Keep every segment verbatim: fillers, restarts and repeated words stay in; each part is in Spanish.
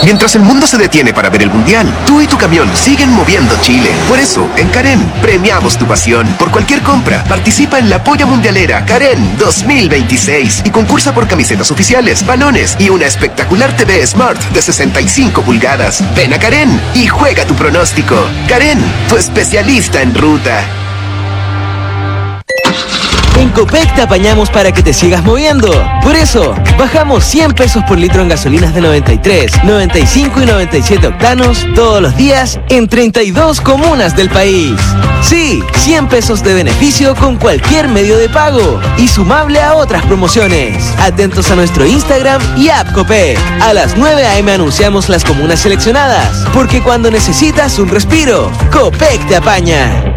Mientras el mundo se detiene para ver el Mundial, tú y tu camión siguen moviendo Chile. Por eso, en Karen, premiamos tu pasión. Por cualquier compra, participa en la Polla Mundialera Karen dos mil veintiséis y concursa por camisetas oficiales, balones y una espectacular T V Smart de sesenta y cinco pulgadas. Ven a Karen y juega tu pronóstico. Karen, tu especialista en ruta. En Copec te apañamos para que te sigas moviendo. Por eso, bajamos cien pesos por litro en gasolinas de noventa y tres, noventa y cinco y noventa y siete octanos todos los días en treinta y dos comunas del país. Sí, cien pesos de beneficio con cualquier medio de pago y sumable a otras promociones. Atentos a nuestro Instagram y app Copec. A las nueve a eme anunciamos las comunas seleccionadas, porque cuando necesitas un respiro, Copec te apaña.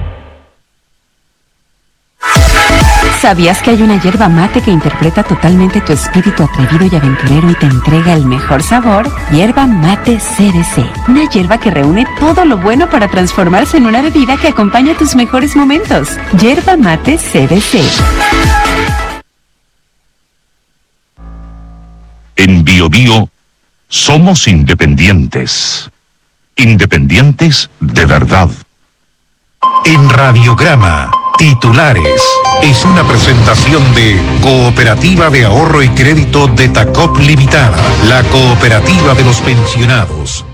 ¿Sabías que hay una yerba mate que interpreta totalmente tu espíritu atrevido y aventurero y te entrega el mejor sabor? Yerba Mate C D C. Una yerba que reúne todo lo bueno para transformarse en una bebida que acompaña tus mejores momentos. Yerba Mate C D C. En Bio Bio somos independientes. Independientes de verdad. En Radiograma, titulares. Es una presentación de Cooperativa de Ahorro y Crédito de Tacop Limitada, la cooperativa de los pensionados.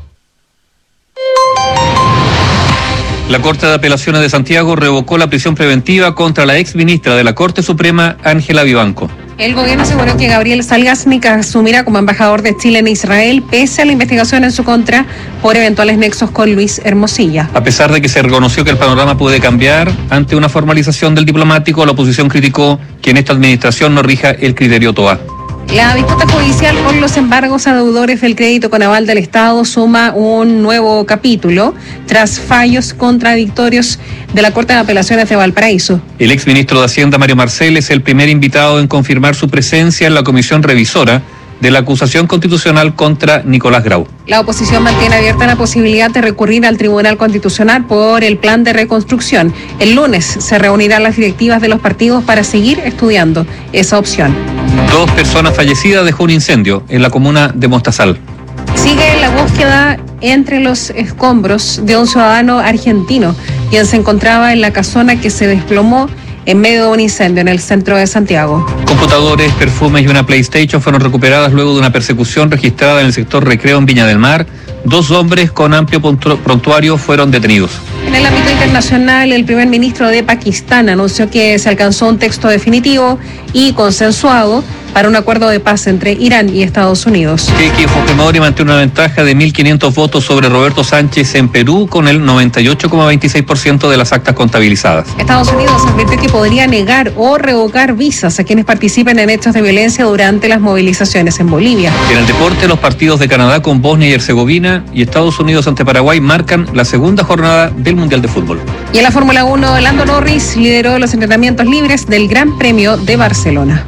La Corte de Apelaciones de Santiago revocó la prisión preventiva contra la ex ministra de la Corte Suprema, Ángela Vivanco. El gobierno aseguró que Gabriel Salgásnik asumirá como embajador de Chile en Israel, pese a la investigación en su contra por eventuales nexos con Luis Hermosilla. A pesar de que se reconoció que el panorama puede cambiar ante una formalización del diplomático, la oposición criticó que en esta administración no rija el criterio T O A. La disputa judicial por los embargos a deudores del crédito con aval del Estado suma un nuevo capítulo tras fallos contradictorios de la Corte de Apelaciones de Valparaíso. El exministro de Hacienda, Mario Marcel, es el primer invitado en confirmar su presencia en la comisión revisora de la acusación constitucional contra Nicolás Grau. La oposición mantiene abierta la posibilidad de recurrir al Tribunal Constitucional por el plan de reconstrucción. El lunes se reunirán las directivas de los partidos para seguir estudiando esa opción. Dos personas fallecidas dejó un incendio en la comuna de Mostazal. Sigue la búsqueda entre los escombros de un ciudadano argentino, quien se encontraba en la casona que se desplomó en medio de un incendio en el centro de Santiago. Computadores, perfumes y una PlayStation fueron recuperadas luego de una persecución registrada en el sector Recreo en Viña del Mar. Dos hombres con amplio prontuario fueron detenidos. En el ámbito internacional, el primer ministro de Pakistán anunció que se alcanzó un texto definitivo y consensuado para un acuerdo de paz entre Irán y Estados Unidos. Keiki Fujimori mantiene una ventaja de mil quinientos votos sobre Roberto Sánchez en Perú con el noventa y ocho coma veintiséis por ciento de las actas contabilizadas. Estados Unidos advirtió que podría negar o revocar visas a quienes participen en hechos de violencia durante las movilizaciones en Bolivia. En el deporte, los partidos de Canadá con Bosnia y Herzegovina y Estados Unidos ante Paraguay marcan la segunda jornada del Mundial de Fútbol. Y en la Fórmula uno, Lando Norris lideró los entrenamientos libres del Gran Premio de Barcelona.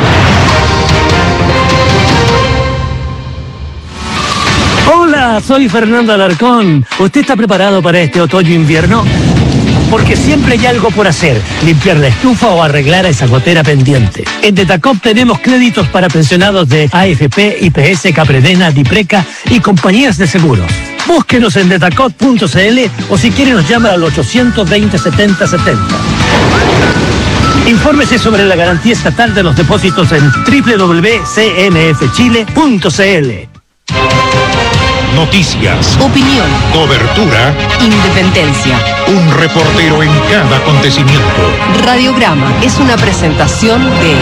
Hola, soy Fernando Alarcón. ¿Usted está preparado para este otoño-invierno? Porque siempre hay algo por hacer, limpiar la estufa o arreglar esa gotera pendiente. En Detacop tenemos créditos para pensionados de A F P, I P S, Capredena, Dipreca y compañías de seguros. Búsquenos en detacop punto c l o si quiere nos llama al ochocientos veinte setenta setenta. Infórmese sobre la garantía estatal de los depósitos en doble u doble u doble u punto c n f chile punto c l. Noticias, Opinión, cobertura, independencia. un reportero en cada acontecimiento. Radiograma es una presentación de...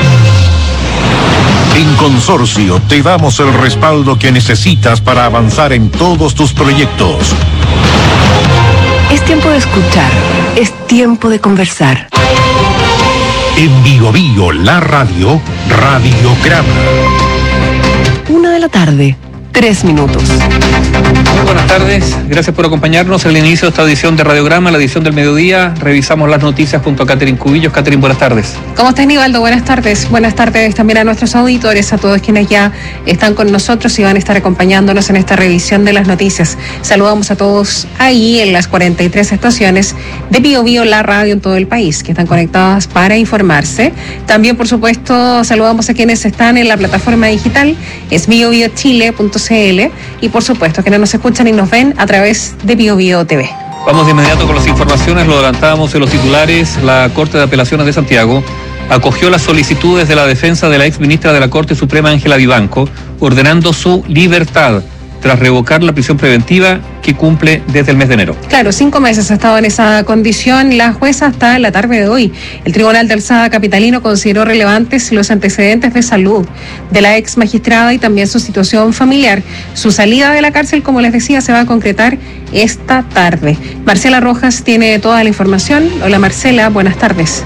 En Consorcio te damos el respaldo que necesitas para avanzar en todos tus proyectos. Es tiempo de escuchar, es tiempo de conversar. En Bio Bio, la radio, Radiograma. Una de la tarde, tres minutos. Muy buenas tardes, gracias por acompañarnos en el inicio de esta edición de Radiograma, la edición del mediodía. Revisamos las noticias junto a Catherine Cubillos. Catherine, buenas tardes. ¿Cómo estás, Nivaldo? Buenas tardes. Buenas tardes también a nuestros auditores, a todos quienes ya están con nosotros y van a estar acompañándonos en esta revisión de las noticias. Saludamos a todos ahí en las cuarenta y tres estaciones de Bio Bio, la radio en todo el país, que están conectadas para informarse. También, por supuesto, saludamos a quienes están en la plataforma digital, es bio bio chile punto c l, y por supuesto que no nos escuchan y nos ven a través de Bio Bio T V. Vamos de inmediato con las informaciones, lo adelantábamos en los titulares. La Corte de Apelaciones de Santiago acogió las solicitudes de la defensa de la exministra de la Corte Suprema, Ángela Vivanco, ordenando su libertad tras revocar la prisión preventiva que cumple desde el mes de enero. Claro, cinco meses ha estado en esa condición la jueza hasta la tarde de hoy. El Tribunal de Alzada capitalino consideró relevantes los antecedentes de salud de la ex magistrada y también su situación familiar. Su salida de la cárcel, como les decía, se va a concretar esta tarde. Marcela Rojas tiene toda la información. Hola Marcela, buenas tardes.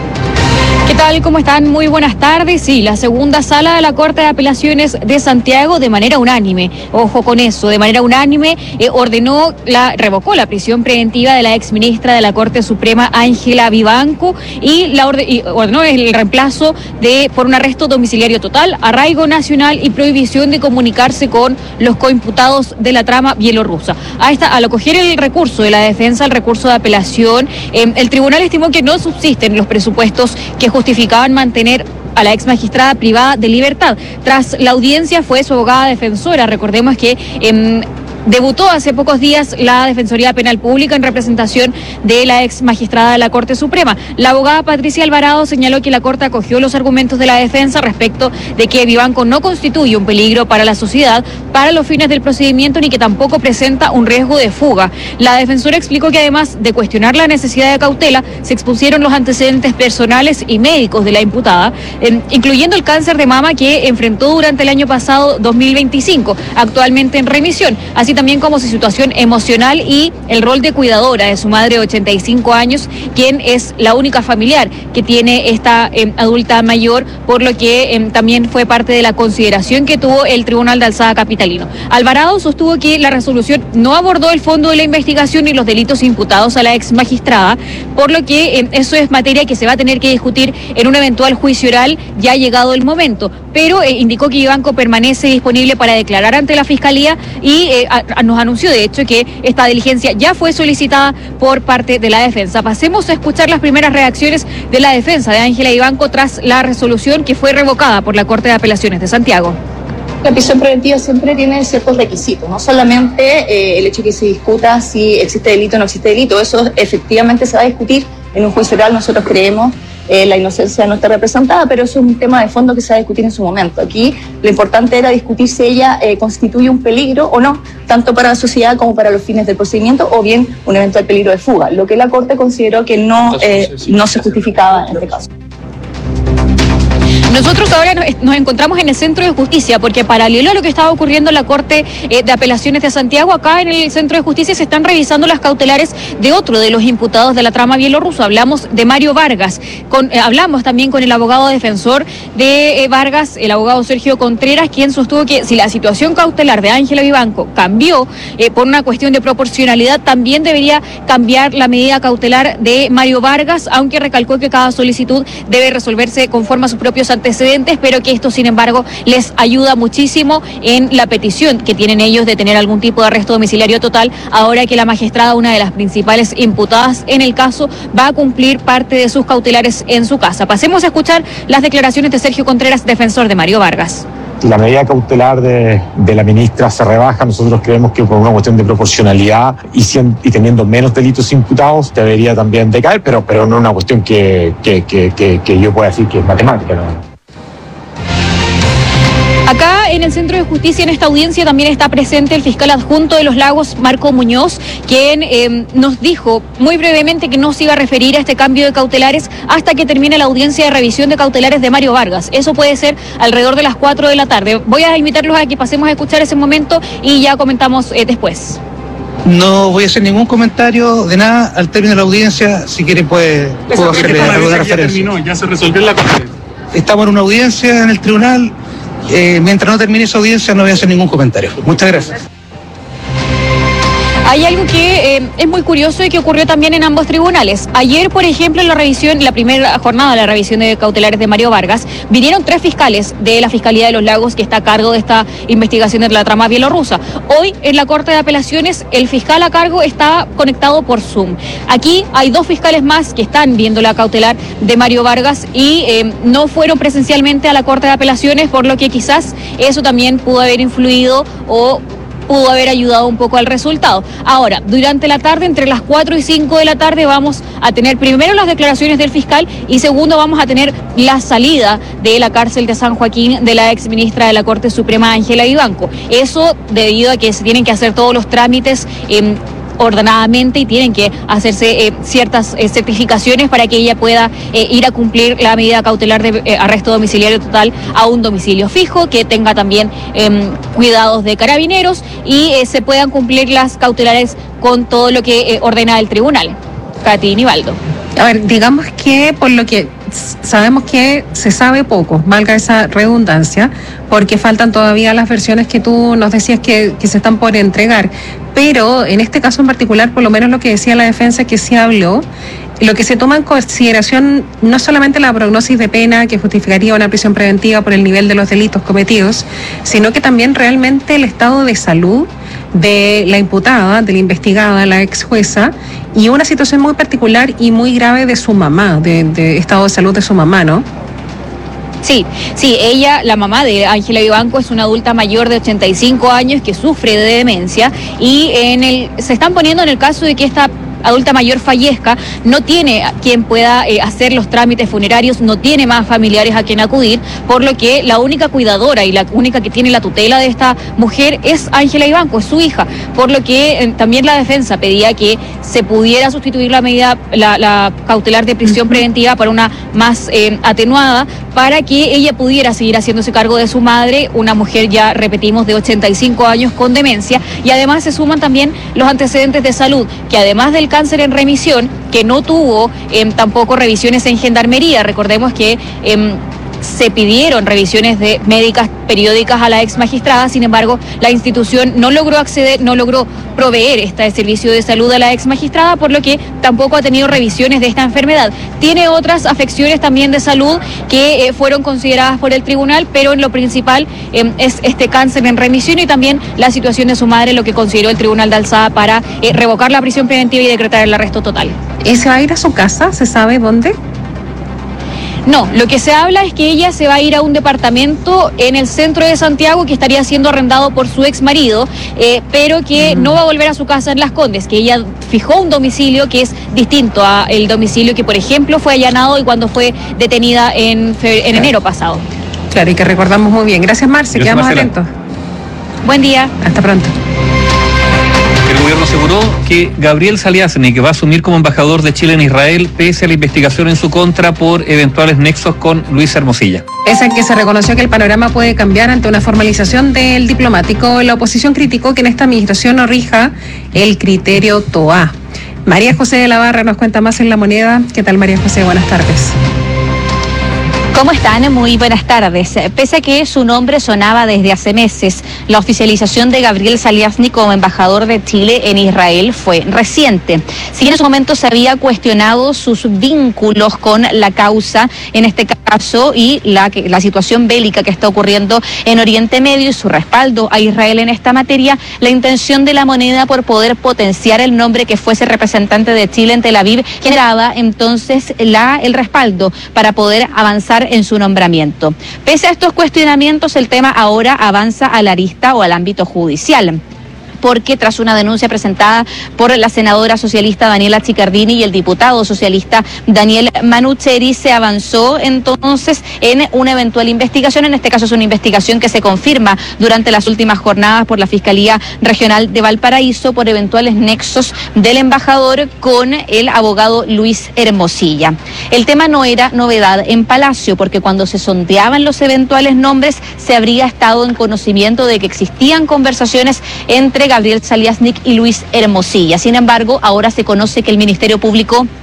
¿Qué tal? ¿Cómo están? Muy buenas tardes. Sí, la segunda sala de la Corte de Apelaciones de Santiago de manera unánime, ojo con eso, de manera unánime eh, ordenó, la revocó la prisión preventiva de la exministra de la Corte Suprema, Ángela Vivanco, y, la orde, y ordenó el reemplazo de por un arresto domiciliario total, arraigo nacional y prohibición de comunicarse con los coimputados de la trama bielorrusa. A esta, al acoger el recurso de la defensa, el recurso de apelación, eh, el tribunal estimó que no subsisten los presupuestos que justificaban mantener a la ex magistrada privada de libertad. Tras la audiencia fue su abogada defensora. Recordemos que eh, debutó hace pocos días la Defensoría Penal Pública en representación de la ex magistrada de la Corte Suprema. La abogada Patricia Alvarado señaló que la Corte acogió los argumentos de la defensa respecto de que Vivanco no constituye un peligro para la sociedad para los fines del procedimiento ni que tampoco presenta un riesgo de fuga. La defensora explicó que además de cuestionar la necesidad de cautela, se expusieron los antecedentes personales y médicos de la imputada, eh, incluyendo el cáncer de mama que enfrentó durante el año pasado dos mil veinticinco, actualmente en remisión, así también como su situación emocional y el rol de cuidadora de su madre de ochenta y cinco años, quien es la única familiar que tiene esta eh, adulta mayor, por lo que eh, también fue parte de la consideración que tuvo el Tribunal de Alzada capitalino. Alvarado sostuvo que la resolución no abordó el fondo de la investigación ni los delitos imputados a la ex magistrada, por lo que eh, eso es materia que se va a tener que discutir en un eventual juicio oral ya llegado el momento, pero eh, indicó que Vivanco permanece disponible para declarar ante la Fiscalía y eh, a, a, nos anunció de hecho que esta diligencia ya fue solicitada por parte de la defensa. Pasemos a escuchar las primeras reacciones de la defensa de Ángela Vivanco tras la resolución que fue revocada por la Corte de Apelaciones de Santiago. La prisión preventiva siempre tiene ciertos requisitos, no solamente eh, el hecho de que se discuta si existe delito o no existe delito, eso efectivamente se va a discutir en un juicio oral. Nosotros creemos eh, la inocencia no está representada, pero eso es un tema de fondo que se va a discutir en su momento. Aquí lo importante era discutir si ella eh, constituye un peligro o no, tanto para la sociedad como para los fines del procedimiento, o bien un eventual peligro de fuga, lo que la Corte consideró que no, eh, no se justificaba en este caso. Nosotros ahora nos encontramos en el Centro de Justicia porque paralelo a lo que estaba ocurriendo en la Corte eh, de Apelaciones de Santiago, acá en el Centro de Justicia se están revisando las cautelares de otro de los imputados de la trama bielorrusa. Hablamos de Mario Vargas, con, eh, hablamos también con el abogado defensor de eh, Vargas, el abogado Sergio Contreras, quien sostuvo que si la situación cautelar de Ángela Vivanco cambió eh, por una cuestión de proporcionalidad, también debería cambiar la medida cautelar de Mario Vargas, aunque recalcó que cada solicitud debe resolverse conforme a sus propios antecedentes, pero que esto sin embargo les ayuda muchísimo en la petición que tienen ellos de tener algún tipo de arresto domiciliario total, ahora que la magistrada, una de las principales imputadas en el caso, va a cumplir parte de sus cautelares en su casa. Pasemos a escuchar las declaraciones de Sergio Contreras, defensor de Mario Vargas. La medida cautelar de, de la ministra se rebaja. Nosotros creemos que por una cuestión de proporcionalidad y, cien, y teniendo menos delitos imputados debería también decaer, pero, pero no es una cuestión que, que, que, que, que yo pueda decir que es matemática, ¿no? Acá en el Centro de Justicia, en esta audiencia, también está presente el fiscal adjunto de Los Lagos, Marco Muñoz, quien eh, nos dijo muy brevemente que no se iba a referir a este cambio de cautelares hasta que termine la audiencia de revisión de cautelares de Mario Vargas. Eso puede ser alrededor de las cuatro de la tarde. Voy a invitarlos a que pasemos a escuchar ese momento y ya comentamos eh, después. No voy a hacer ningún comentario de nada al término de la audiencia. Si quieren puede, puedo hacerle alguna referencia. Ya terminó, ya se resolvió la conferencia. Estamos en una audiencia en el tribunal. Eh, mientras no termine esa audiencia no voy a hacer ningún comentario. Muchas gracias. Hay algo que eh, es muy curioso y que ocurrió también en ambos tribunales. Ayer, por ejemplo, en la revisión, la primera jornada de la revisión de cautelares de Mario Vargas, vinieron tres fiscales de la Fiscalía de los Lagos que está a cargo de esta investigación de la trama bielorrusa. Hoy, en la Corte de Apelaciones, el fiscal a cargo está conectado por Zoom. Aquí hay dos fiscales más que están viendo la cautelar de Mario Vargas y eh, no fueron presencialmente a la Corte de Apelaciones, por lo que quizás eso también pudo haber influido o pudo haber ayudado un poco al resultado. Ahora, durante la tarde, entre las cuatro y cinco de la tarde, vamos a tener primero las declaraciones del fiscal y segundo vamos a tener la salida de la cárcel de San Joaquín de la exministra de la Corte Suprema, Ángela Vivanco. Eso debido a que se tienen que hacer todos los trámites eh, ordenadamente y tienen que hacerse eh, ciertas eh, certificaciones para que ella pueda eh, ir a cumplir la medida cautelar de eh, arresto domiciliario total a un domicilio fijo, que tenga también eh, cuidados de carabineros y eh, se puedan cumplir las cautelares con todo lo que eh, ordena el tribunal. Katy Nivaldo. A ver, digamos que por lo que sabemos que se sabe poco, valga esa redundancia, porque faltan todavía las versiones que tú nos decías que, que se están por entregar, pero en este caso en particular, por lo menos lo que decía la defensa que se habló, lo que se toma en consideración no solamente la prognosis de pena que justificaría una prisión preventiva por el nivel de los delitos cometidos, sino que también realmente el estado de salud de la imputada, de la investigada, la ex jueza, y una situación muy particular y muy grave de su mamá, de, de estado de salud de su mamá, ¿no? Sí, sí, ella, la mamá de Ángela Vivanco, es una adulta mayor de ochenta y cinco años que sufre de demencia y en el se están poniendo en el caso de que esta adulta mayor fallezca, no tiene quien pueda eh, hacer los trámites funerarios, no tiene más familiares a quien acudir, por lo que la única cuidadora y la única que tiene la tutela de esta mujer es Ángela Vivanco, es su hija, por lo que eh, también la defensa pedía que se pudiera sustituir la medida, la, la cautelar de prisión preventiva para una más eh, atenuada, para que ella pudiera seguir haciéndose cargo de su madre, una mujer ya, repetimos, de ochenta y cinco años con demencia, y además se suman también los antecedentes de salud, que además del cáncer en remisión, que no tuvo eh, tampoco revisiones en gendarmería. Recordemos que eh, se pidieron revisiones de médicas periódicas a la ex magistrada, sin embargo, la institución no logró acceder, no logró proveer este servicio de salud a la ex magistrada, por lo que tampoco ha tenido revisiones de esta enfermedad. Tiene otras afecciones también de salud que eh, fueron consideradas por el tribunal, pero en lo principal eh, es este cáncer en remisión y también la situación de su madre, lo que consideró el tribunal de alzada para eh, revocar la prisión preventiva y decretar el arresto total. ¿Y se va a ir a su casa? ¿Se sabe dónde? No, lo que se habla es que ella se va a ir a un departamento en el centro de Santiago que estaría siendo arrendado por su ex marido, eh, pero que no va a volver a su casa en Las Condes, que ella fijó un domicilio que es distinto al domicilio que, por ejemplo, fue allanado y cuando fue detenida en, febrero, en enero pasado. Claro, y que recordamos muy bien. Gracias, Marce, Gracias, quedamos Marcela. atentos. Buen día. Hasta pronto. El gobierno aseguró que Gabriel Saliasnik va a asumir como embajador de Chile en Israel pese a la investigación en su contra por eventuales nexos con Luis Hermosilla. Pese a que se reconoció que el panorama puede cambiar ante una formalización del diplomático, la oposición criticó que en esta administración no rija el criterio T O A. María José de la Barra nos cuenta más en La Moneda. ¿Qué tal, María José? Buenas tardes. ¿Cómo están? Muy buenas tardes. Pese a que su nombre sonaba desde hace meses, la oficialización de Gabriel Saliasnik como embajador de Chile en Israel fue reciente. Si en ese momento se había cuestionado sus vínculos con la causa, en este caso, y la, la situación bélica que está ocurriendo en Oriente Medio y su respaldo a Israel en esta materia, la intención de La Moneda por poder potenciar el nombre que fuese representante de Chile en Tel Aviv generaba entonces la, el respaldo para poder avanzar en su nombramiento. Pese a estos cuestionamientos, el tema ahora avanza a la arista o al ámbito judicial, porque tras una denuncia presentada por la senadora socialista Daniela Chiccardini y el diputado socialista Daniel Manucheri, se avanzó entonces en una eventual investigación. En este caso es una investigación que se confirma durante las últimas jornadas por la Fiscalía Regional de Valparaíso por eventuales nexos del embajador con el abogado Luis Hermosilla. El tema no era novedad en Palacio, porque cuando se sondeaban los eventuales nombres se habría estado en conocimiento de que existían conversaciones entre Gabriel Saliasnik y Luis Hermosilla. Sin embargo, ahora se conoce que el Ministerio Público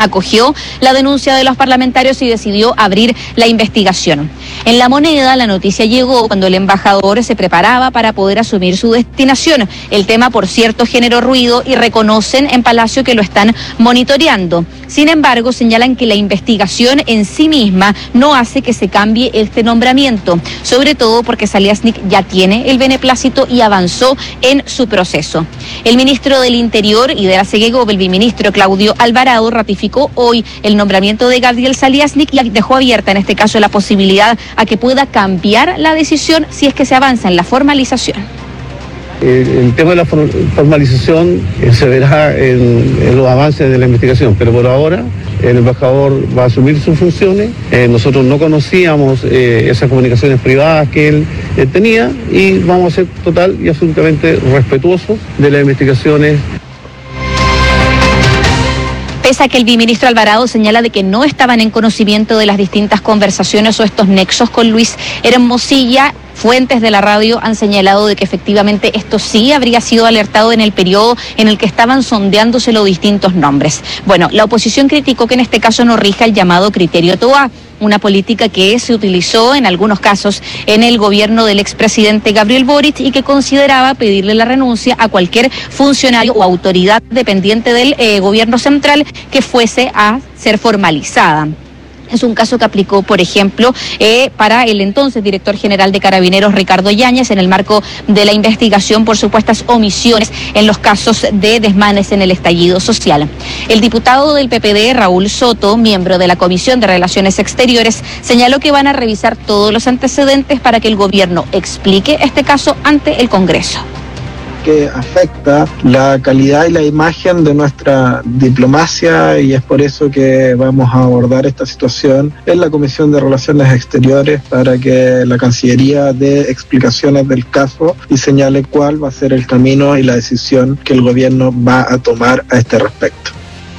acogió la denuncia de los parlamentarios y decidió abrir la investigación. En La Moneda, la noticia llegó cuando el embajador se preparaba para poder asumir su destinación. El tema, por cierto, generó ruido y reconocen en Palacio que lo están monitoreando. Sin embargo, señalan que la investigación en sí misma no hace que se cambie este nombramiento, sobre todo porque Zaliasnik ya tiene el beneplácito y avanzó en su proceso. El ministro del Interior y de la Segegov, el viceministro Claudio Alvarado, ratificó hoy el nombramiento de Gabriel Zaliasnik y dejó abierta en este caso la posibilidad a que pueda cambiar la decisión si es que se avanza en la formalización. El, el tema de la formalización eh, se verá en, en los avances de la investigación, pero por ahora el embajador va a asumir sus funciones. Eh, nosotros no conocíamos eh, esas comunicaciones privadas que él eh, tenía y vamos a ser total y absolutamente respetuosos de las investigaciones. Pese a que el viceministro Alvarado señala de que no estaban en conocimiento de las distintas conversaciones o estos nexos con Luis Hermosilla, fuentes de la radio han señalado de que efectivamente esto sí habría sido alertado en el periodo en el que estaban sondeándose los distintos nombres. Bueno, la oposición criticó que en este caso no rija el llamado criterio Toa, una política que se utilizó en algunos casos en el gobierno del expresidente Gabriel Boric y que consideraba pedirle la renuncia a cualquier funcionario o autoridad dependiente del eh, gobierno central que fuese a ser formalizada. Es un caso que aplicó, por ejemplo, eh, para el entonces director general de Carabineros, Ricardo Yáñez, en el marco de la investigación por supuestas omisiones en los casos de desmanes en el estallido social. El diputado del P P D, Raúl Soto, miembro de la Comisión de Relaciones Exteriores, señaló que van a revisar todos los antecedentes para que el gobierno explique este caso ante el Congreso. Que afecta la calidad y la imagen de nuestra diplomacia y es por eso que vamos a abordar esta situación en la Comisión de Relaciones Exteriores para que la Cancillería dé explicaciones del caso y señale cuál va a ser el camino y la decisión que el gobierno va a tomar a este respecto.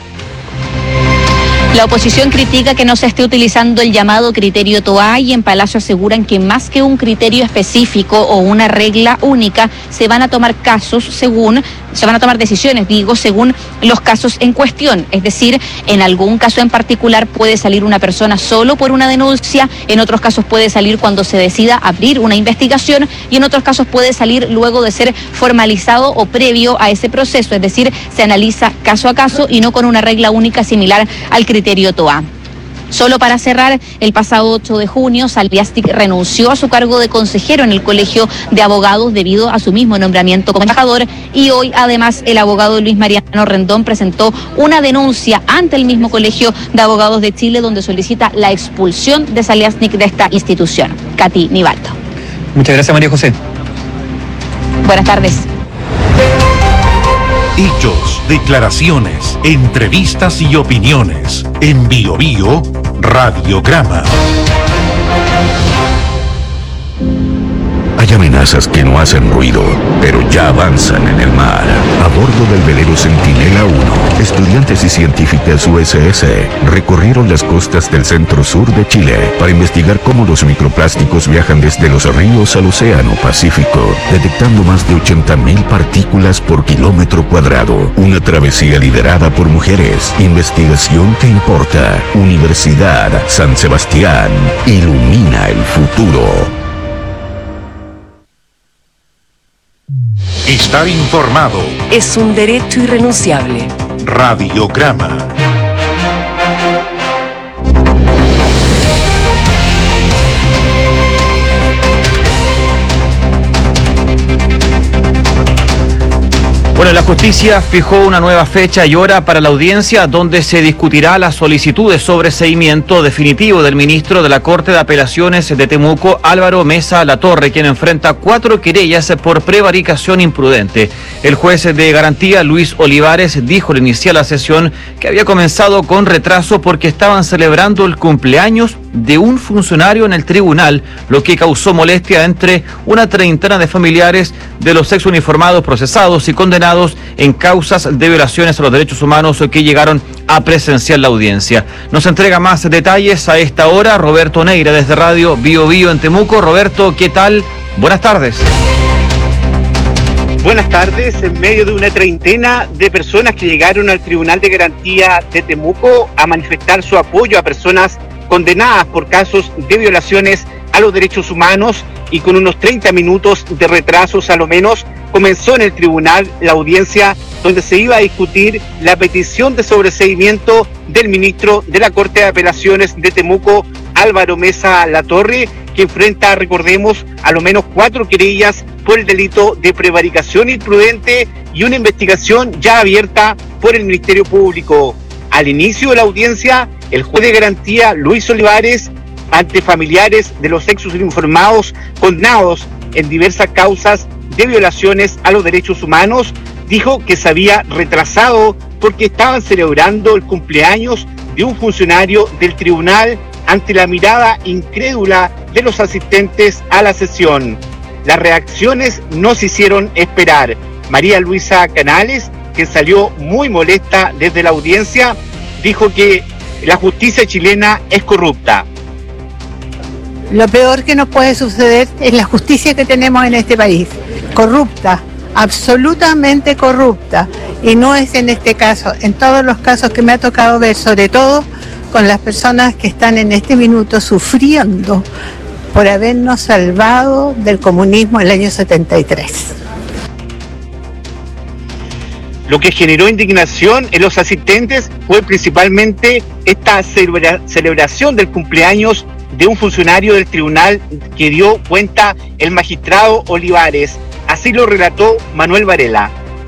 La oposición critica que no se esté utilizando el llamado criterio Toa y en Palacio aseguran que más que un criterio específico o una regla única, se van a tomar casos según, se van a tomar decisiones, digo, según los casos en cuestión. Es decir, en algún caso en particular puede salir una persona solo por una denuncia, en otros casos puede salir cuando se decida abrir una investigación y en otros casos puede salir luego de ser formalizado o previo a ese proceso. Es decir, se analiza caso a caso y no con una regla única similar al criterio Toa. Solo para cerrar, el pasado ocho de junio, Zaliasnik renunció a su cargo de consejero en el Colegio de Abogados debido a su mismo nombramiento como embajador y hoy además el abogado Luis Mariano Rendón presentó una denuncia ante el mismo Colegio de Abogados de Chile donde solicita la expulsión de Zaliasnik de esta institución. Katy Nivaldo. Muchas gracias, María José. Buenas tardes. Hechos, declaraciones, entrevistas y opiniones. En Bio Bio, Radiograma. Hay amenazas que no hacen ruido, pero ya avanzan en el mar. A bordo del velero Centinela uno, estudiantes y científicas U S S recorrieron las costas del centro-sur de Chile para investigar cómo los microplásticos viajan desde los ríos al Océano Pacífico, detectando más de ochenta mil partículas por kilómetro cuadrado. Una travesía liderada por mujeres. Investigación que importa. Universidad San Sebastián. Ilumina el futuro. Estar informado es un derecho irrenunciable. Radiograma. Bueno, la justicia fijó una nueva fecha y hora para la audiencia donde se discutirá las solicitudes sobre seguimiento definitivo del ministro de la Corte de Apelaciones de Temuco, Álvaro Mesa Latorre, quien enfrenta cuatro querellas por prevaricación imprudente. El juez de garantía, Luis Olivares, dijo al iniciar la sesión que había comenzado con retraso porque estaban celebrando el cumpleaños de un funcionario en el tribunal, lo que causó molestia entre una treintena de familiares de los ex uniformados procesados y condenados en causas de violaciones a los derechos humanos que llegaron a presenciar la audiencia. Nos entrega más detalles a esta hora Roberto Neira desde Radio Bio Bio en Temuco. Roberto, ¿qué tal? Buenas tardes. Buenas tardes. En medio de una treintena de personas que llegaron al Tribunal de Garantía de Temuco a manifestar su apoyo a personas condenadas por casos de violaciones a los derechos humanos, y con unos treinta minutos de retrasos a lo menos, comenzó en el tribunal la audiencia donde se iba a discutir la petición de sobreseimiento del ministro de la Corte de Apelaciones de Temuco, Álvaro Mesa Latorre, que enfrenta, recordemos, a lo menos cuatro querellas por el delito de prevaricación imprudente y una investigación ya abierta por el Ministerio Público. Al inicio de la audiencia, el juez de garantía Luis Olivares, ante familiares de los ex uniformados condenados en diversas causas de violaciones a los derechos humanos, dijo que se había retrasado porque estaban celebrando el cumpleaños de un funcionario del tribunal, ante la mirada incrédula de los asistentes a la sesión. Las reacciones no se hicieron esperar. María Luisa Canales, que salió muy molesta desde la audiencia, dijo que la justicia chilena es corrupta. Lo peor que nos puede suceder es la justicia que tenemos en este país, corrupta, absolutamente corrupta, y no es en este caso, en todos los casos que me ha tocado ver, sobre todo con las personas que están en este minuto sufriendo por habernos salvado del comunismo en el año setenta y tres. Lo que generó indignación en los asistentes fue principalmente esta celebra- celebración del cumpleaños de un funcionario del tribunal que dio cuenta el magistrado Olivares. Así lo relató Manuel Varela.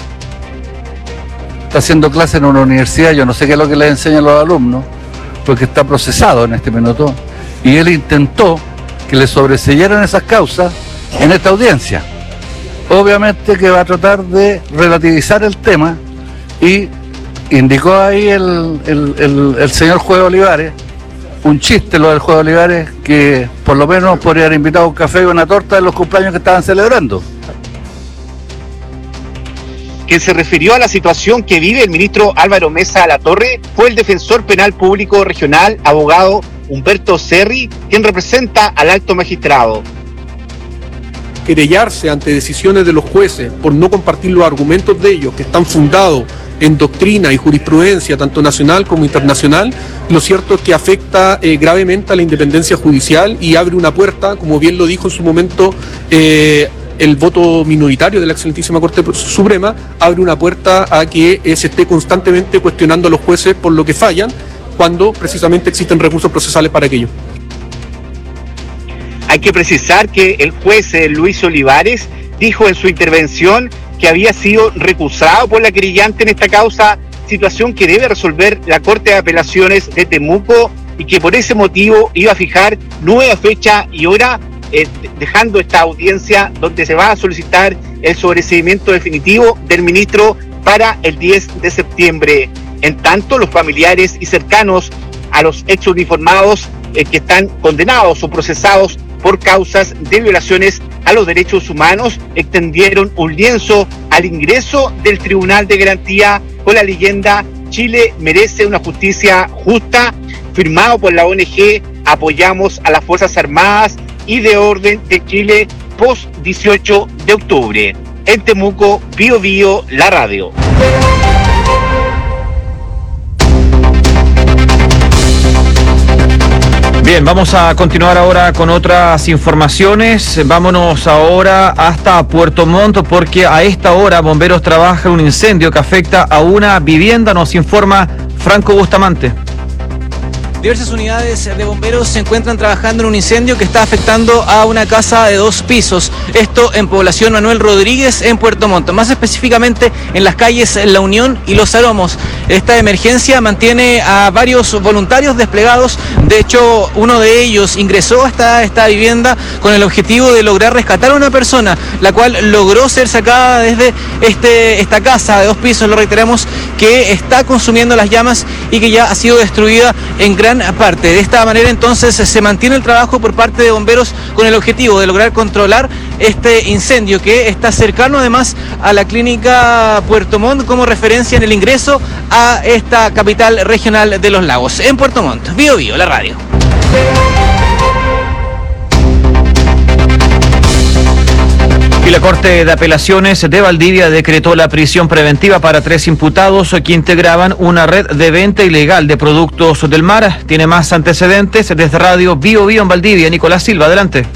Está haciendo clase en una universidad, yo no sé qué es lo que les enseñan los alumnos, porque está procesado en este minuto, y él intentó que le sobreseyeran esas causas en esta audiencia. Obviamente que va a tratar de relativizar el tema, y indicó ahí el, el, el, el señor juez Olivares, un chiste lo del juez Olivares, que por lo menos podría haber invitado un café y una torta en los cumpleaños que estaban celebrando. Quien se refirió a la situación que vive el ministro Álvaro Mesa Latorre fue el defensor penal público regional, abogado Humberto Serri, quien representa al alto magistrado. Querellarse ante decisiones de los jueces por no compartir los argumentos de ellos, que están fundados en doctrina y jurisprudencia, tanto nacional como internacional, lo cierto es que afecta eh, gravemente a la independencia judicial y abre una puerta, como bien lo dijo en su momento eh, el voto minoritario de la excelentísima Corte Suprema, abre una puerta a que eh, se esté constantemente cuestionando a los jueces por lo que fallan, cuando precisamente existen recursos procesales para aquello. Hay que precisar que el juez eh, Luis Olivares dijo en su intervención que había sido recusado por la querellante en esta causa, situación que debe resolver la Corte de Apelaciones de Temuco, y que por ese motivo iba a fijar nueva fecha y hora, eh, dejando esta audiencia donde se va a solicitar el sobreseimiento definitivo del ministro para el diez de septiembre. En tanto, los familiares y cercanos a los ex uniformados eh, que están condenados o procesados por causas de violaciones a los derechos humanos extendieron un lienzo al ingreso del Tribunal de Garantía con la leyenda "Chile merece una justicia justa", firmado por la O N G Apoyamos a las Fuerzas Armadas y de Orden de Chile post dieciocho de octubre. En Temuco, Bio Bio, la radio. Bien, vamos a continuar ahora con otras informaciones. Vámonos ahora hasta Puerto Montt, porque a esta hora bomberos trabajan un incendio que afecta a una vivienda, nos informa Franco Bustamante. Diversas unidades de bomberos se encuentran trabajando en un incendio que está afectando a una casa de dos pisos. Esto en población Manuel Rodríguez, en Puerto Montt, más específicamente en las calles La Unión y Los Aromos. Esta emergencia mantiene a varios voluntarios desplegados. De hecho, uno de ellos ingresó hasta esta vivienda con el objetivo de lograr rescatar a una persona, la cual logró ser sacada desde este, esta casa de dos pisos, lo reiteramos, que está consumiendo las llamas y que ya ha sido destruida en gran parte. De esta manera entonces se mantiene el trabajo por parte de bomberos con el objetivo de lograr controlar este incendio, que está cercano además a la clínica Puerto Montt como referencia en el ingreso a esta capital regional de los lagos. En Puerto Montt, Bio Bio, la radio. Y la Corte de Apelaciones de Valdivia decretó la prisión preventiva para tres imputados que integraban una red de venta ilegal de productos del mar. Tiene más antecedentes desde Radio Bio Bio en Valdivia. Nicolás Silva, adelante.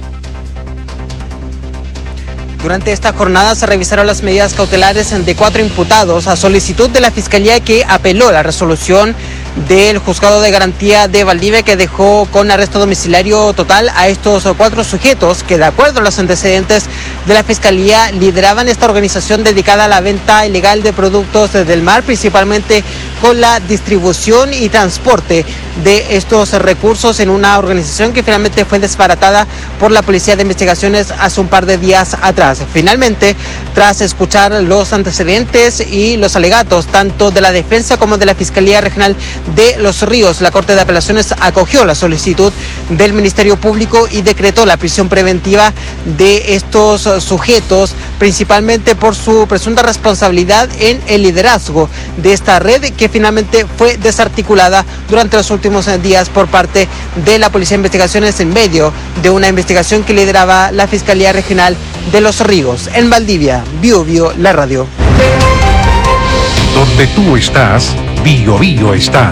Durante esta jornada se revisaron las medidas cautelares de cuatro imputados a solicitud de la Fiscalía, que apeló la resolución del Juzgado de Garantía de Valdivia, que dejó con arresto domiciliario total a estos cuatro sujetos que, de acuerdo a los antecedentes de la Fiscalía, lideraban esta organización dedicada a la venta ilegal de productos del mar, principalmente con la distribución y transporte de estos recursos en una organización que finalmente fue desbaratada por la Policía de Investigaciones hace un par de días atrás. Finalmente, tras escuchar los antecedentes y los alegatos tanto de la defensa como de la Fiscalía Regional de Los Ríos, la Corte de Apelaciones acogió la solicitud del Ministerio Público y decretó la prisión preventiva de estos sujetos, principalmente por su presunta responsabilidad en el liderazgo de esta red, que finalmente fue desarticulada durante los últimos días por parte de la Policía de Investigaciones en medio de una investigación que lideraba la Fiscalía Regional de Los Ríos. En Valdivia, Bio Bio, la radio. Donde tú estás, Bio Bio está.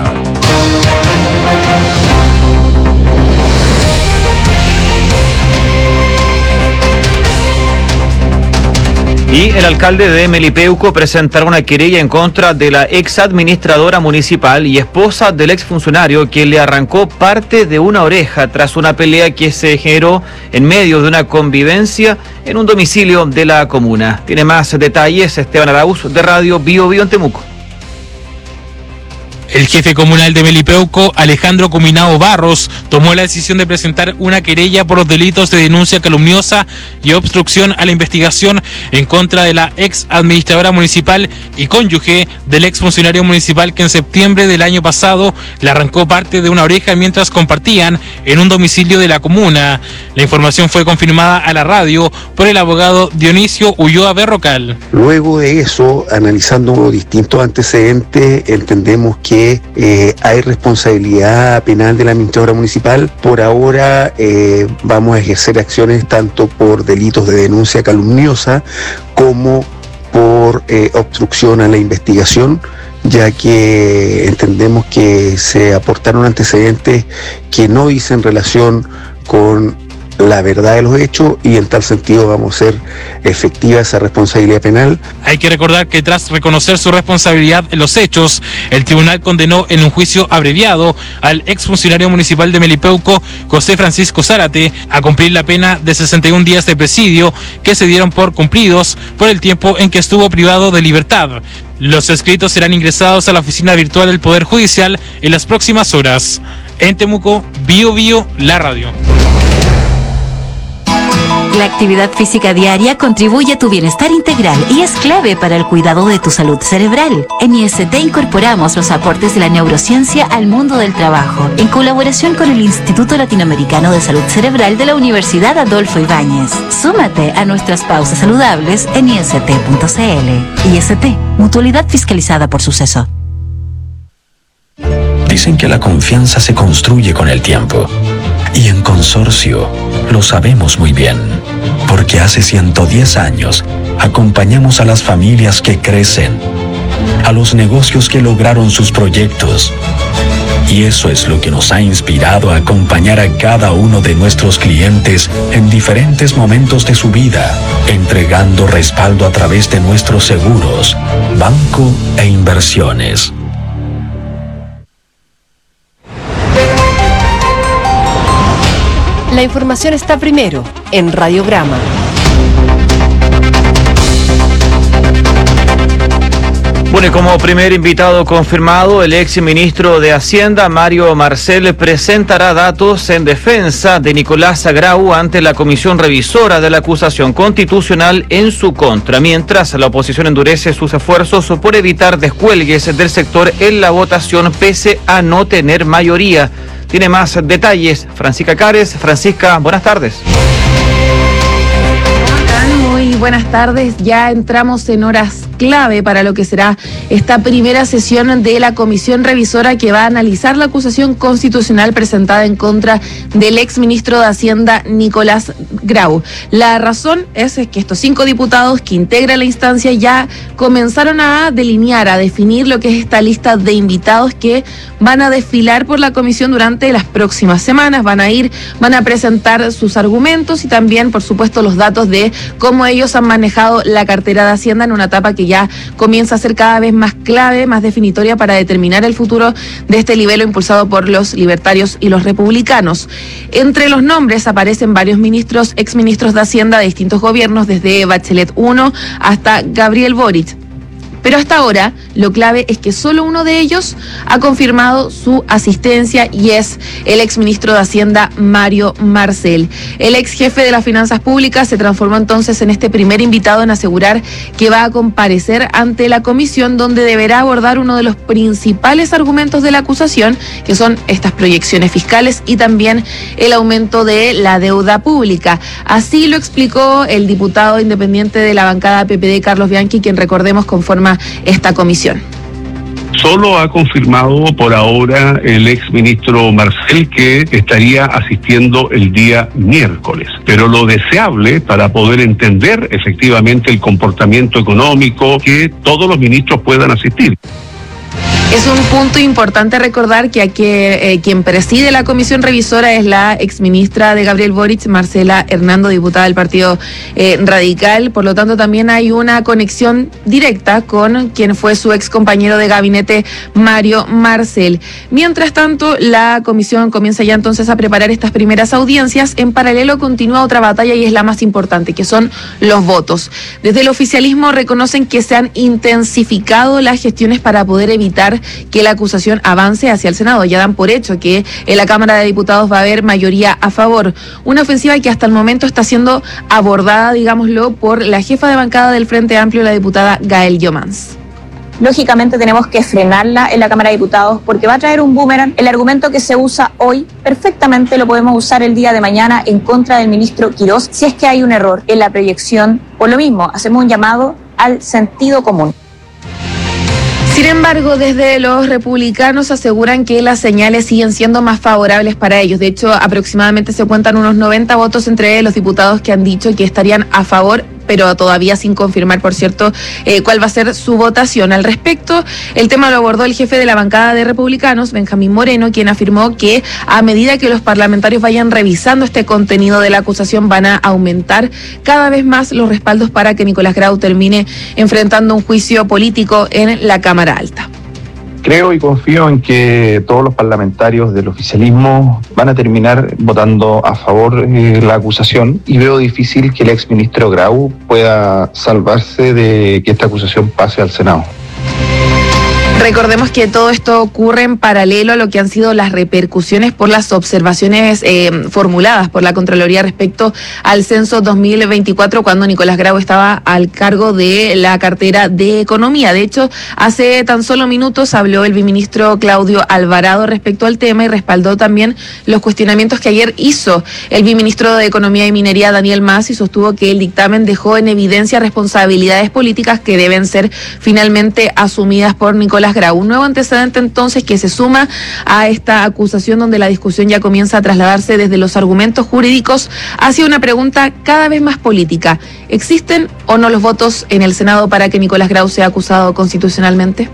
Y el alcalde de Melipeuco presentará una querella en contra de la ex administradora municipal y esposa del exfuncionario, que le arrancó parte de una oreja tras una pelea que se generó en medio de una convivencia en un domicilio de la comuna. Tiene más detalles Esteban Arauz, de Radio Bio Bio en Temuco. El jefe comunal de Melipeuco, Alejandro Cuminao Barros, tomó la decisión de presentar una querella por los delitos de denuncia calumniosa y obstrucción a la investigación en contra de la ex administradora municipal y cónyuge del ex funcionario municipal, que en septiembre del año pasado le arrancó parte de una oreja mientras compartían en un domicilio de la comuna. La información fue confirmada a la radio por el abogado Dionisio Ulloa Berrocal. Luego de eso, analizando distintos antecedentes, entendemos que Eh, hay responsabilidad penal de la administradora municipal. Por ahora eh, vamos a ejercer acciones tanto por delitos de denuncia calumniosa como por eh, obstrucción a la investigación, ya que entendemos que se aportaron antecedentes que no dicen relación con la verdad de los hechos, y en tal sentido vamos a hacer efectiva esa responsabilidad penal. Hay que recordar que tras reconocer su responsabilidad en los hechos, el tribunal condenó en un juicio abreviado al exfuncionario municipal de Melipeuco, José Francisco Zárate, a cumplir la pena de sesenta y un días de presidio que se dieron por cumplidos por el tiempo en que estuvo privado de libertad. Los escritos serán ingresados a la oficina virtual del Poder Judicial en las próximas horas. En Temuco, Bio Bio, la radio. La actividad física diaria contribuye a tu bienestar integral y es clave para el cuidado de tu salud cerebral. En I S T incorporamos los aportes de la neurociencia al mundo del trabajo, en colaboración con el Instituto Latinoamericano de Salud Cerebral de la Universidad Adolfo Ibáñez. Súmate a nuestras pausas saludables en I S T punto C L. I S T, mutualidad fiscalizada por Suceso. Dicen que la confianza se construye con el tiempo. Y en Consorcio lo sabemos muy bien, porque hace ciento diez años acompañamos a las familias que crecen, a los negocios que lograron sus proyectos. Y eso es lo que nos ha inspirado a acompañar a cada uno de nuestros clientes en diferentes momentos de su vida, entregando respaldo a través de nuestros seguros, banco e inversiones. La información está primero en Radiograma. Bueno, y como primer invitado confirmado, el ex ministro de Hacienda, Mario Marcel, presentará datos en defensa de Nicolás Grau ante la comisión revisora de la acusación constitucional en su contra, mientras la oposición endurece sus esfuerzos por evitar descuelgues del sector en la votación pese a no tener mayoría. Tiene más detalles Francisca Cares. Francisca, buenas tardes. Muy buenas tardes. Ya entramos en horas clave para lo que será esta primera sesión de la comisión revisora que va a analizar la acusación constitucional presentada en contra del exministro de Hacienda Nicolás Grau. La razón es que estos cinco diputados que integran la instancia ya comenzaron a delinear, a definir lo que es esta lista de invitados que van a desfilar por la comisión durante las próximas semanas, van a ir, van a presentar sus argumentos y también, por supuesto, los datos de cómo ellos han manejado la cartera de Hacienda en una etapa que ya comienza a ser cada vez más clave, más definitoria para determinar el futuro de este libelo impulsado por los libertarios y los republicanos. Entre los nombres aparecen varios ministros, exministros de Hacienda de distintos gobiernos, desde Bachelet uno hasta Gabriel Boric. Pero hasta ahora lo clave es que solo uno de ellos ha confirmado su asistencia y es el exministro de Hacienda, Mario Marcel. El ex jefe de las finanzas públicas se transformó entonces en este primer invitado en asegurar que va a comparecer ante la comisión, donde deberá abordar uno de los principales argumentos de la acusación, que son estas proyecciones fiscales y también el aumento de la deuda pública. Así lo explicó el diputado independiente de la bancada P P D, Carlos Bianchi, quien, recordemos, conforma esta comisión. Solo ha confirmado por ahora el exministro Marcel que estaría asistiendo el día miércoles. Pero lo deseable para poder entender efectivamente el comportamiento económico, que todos los ministros puedan asistir. Es un punto importante recordar que aquí, eh, quien preside la comisión revisora es la exministra de Gabriel Boric, Marcela Hernando, diputada del Partido eh, Radical. Por lo tanto, también hay una conexión directa con quien fue su ex compañero de gabinete, Mario Marcel. Mientras tanto, la comisión comienza ya entonces a preparar estas primeras audiencias. En paralelo continúa otra batalla y es la más importante, que son los votos. Desde el oficialismo reconocen que se han intensificado las gestiones para poder evitar que la acusación avance hacia el Senado. Ya dan por hecho que en la Cámara de Diputados va a haber mayoría a favor. Una ofensiva que hasta el momento está siendo abordada, digámoslo, por la jefa de bancada del Frente Amplio, la diputada Gael Llomans. Lógicamente tenemos que frenarla en la Cámara de Diputados porque va a traer un boomerang. El argumento que se usa hoy perfectamente lo podemos usar el día de mañana en contra del ministro Quirós si es que hay un error en la proyección. Por lo mismo, hacemos un llamado al sentido común. Sin embargo, desde los republicanos aseguran que las señales siguen siendo más favorables para ellos. De hecho, aproximadamente se cuentan unos noventa votos entre los diputados que han dicho que estarían a favor, pero todavía sin confirmar, por cierto, eh, cuál va a ser su votación. Al respecto, el tema lo abordó el jefe de la bancada de republicanos, Benjamín Moreno, quien afirmó que a medida que los parlamentarios vayan revisando este contenido de la acusación, van a aumentar cada vez más los respaldos para que Nicolás Grau termine enfrentando un juicio político en la Cámara Alta. Creo y confío en que todos los parlamentarios del oficialismo van a terminar votando a favor de la acusación y veo difícil que el exministro Grau pueda salvarse de que esta acusación pase al Senado. Recordemos que todo esto ocurre en paralelo a lo que han sido las repercusiones por las observaciones eh, formuladas por la Contraloría respecto al censo dos mil veinticuatro, cuando Nicolás Grau estaba al cargo de la cartera de Economía. De hecho, hace tan solo minutos habló el viceministro Claudio Alvarado respecto al tema y respaldó también los cuestionamientos que ayer hizo el viceministro de Economía y Minería, Daniel Mas, y sostuvo que el dictamen dejó en evidencia responsabilidades políticas que deben ser finalmente asumidas por Nicolás Grau. Un nuevo antecedente entonces que se suma a esta acusación, donde la discusión ya comienza a trasladarse desde los argumentos jurídicos hacia una pregunta cada vez más política. ¿Existen o no los votos en el Senado para que Nicolás Grau sea acusado constitucionalmente?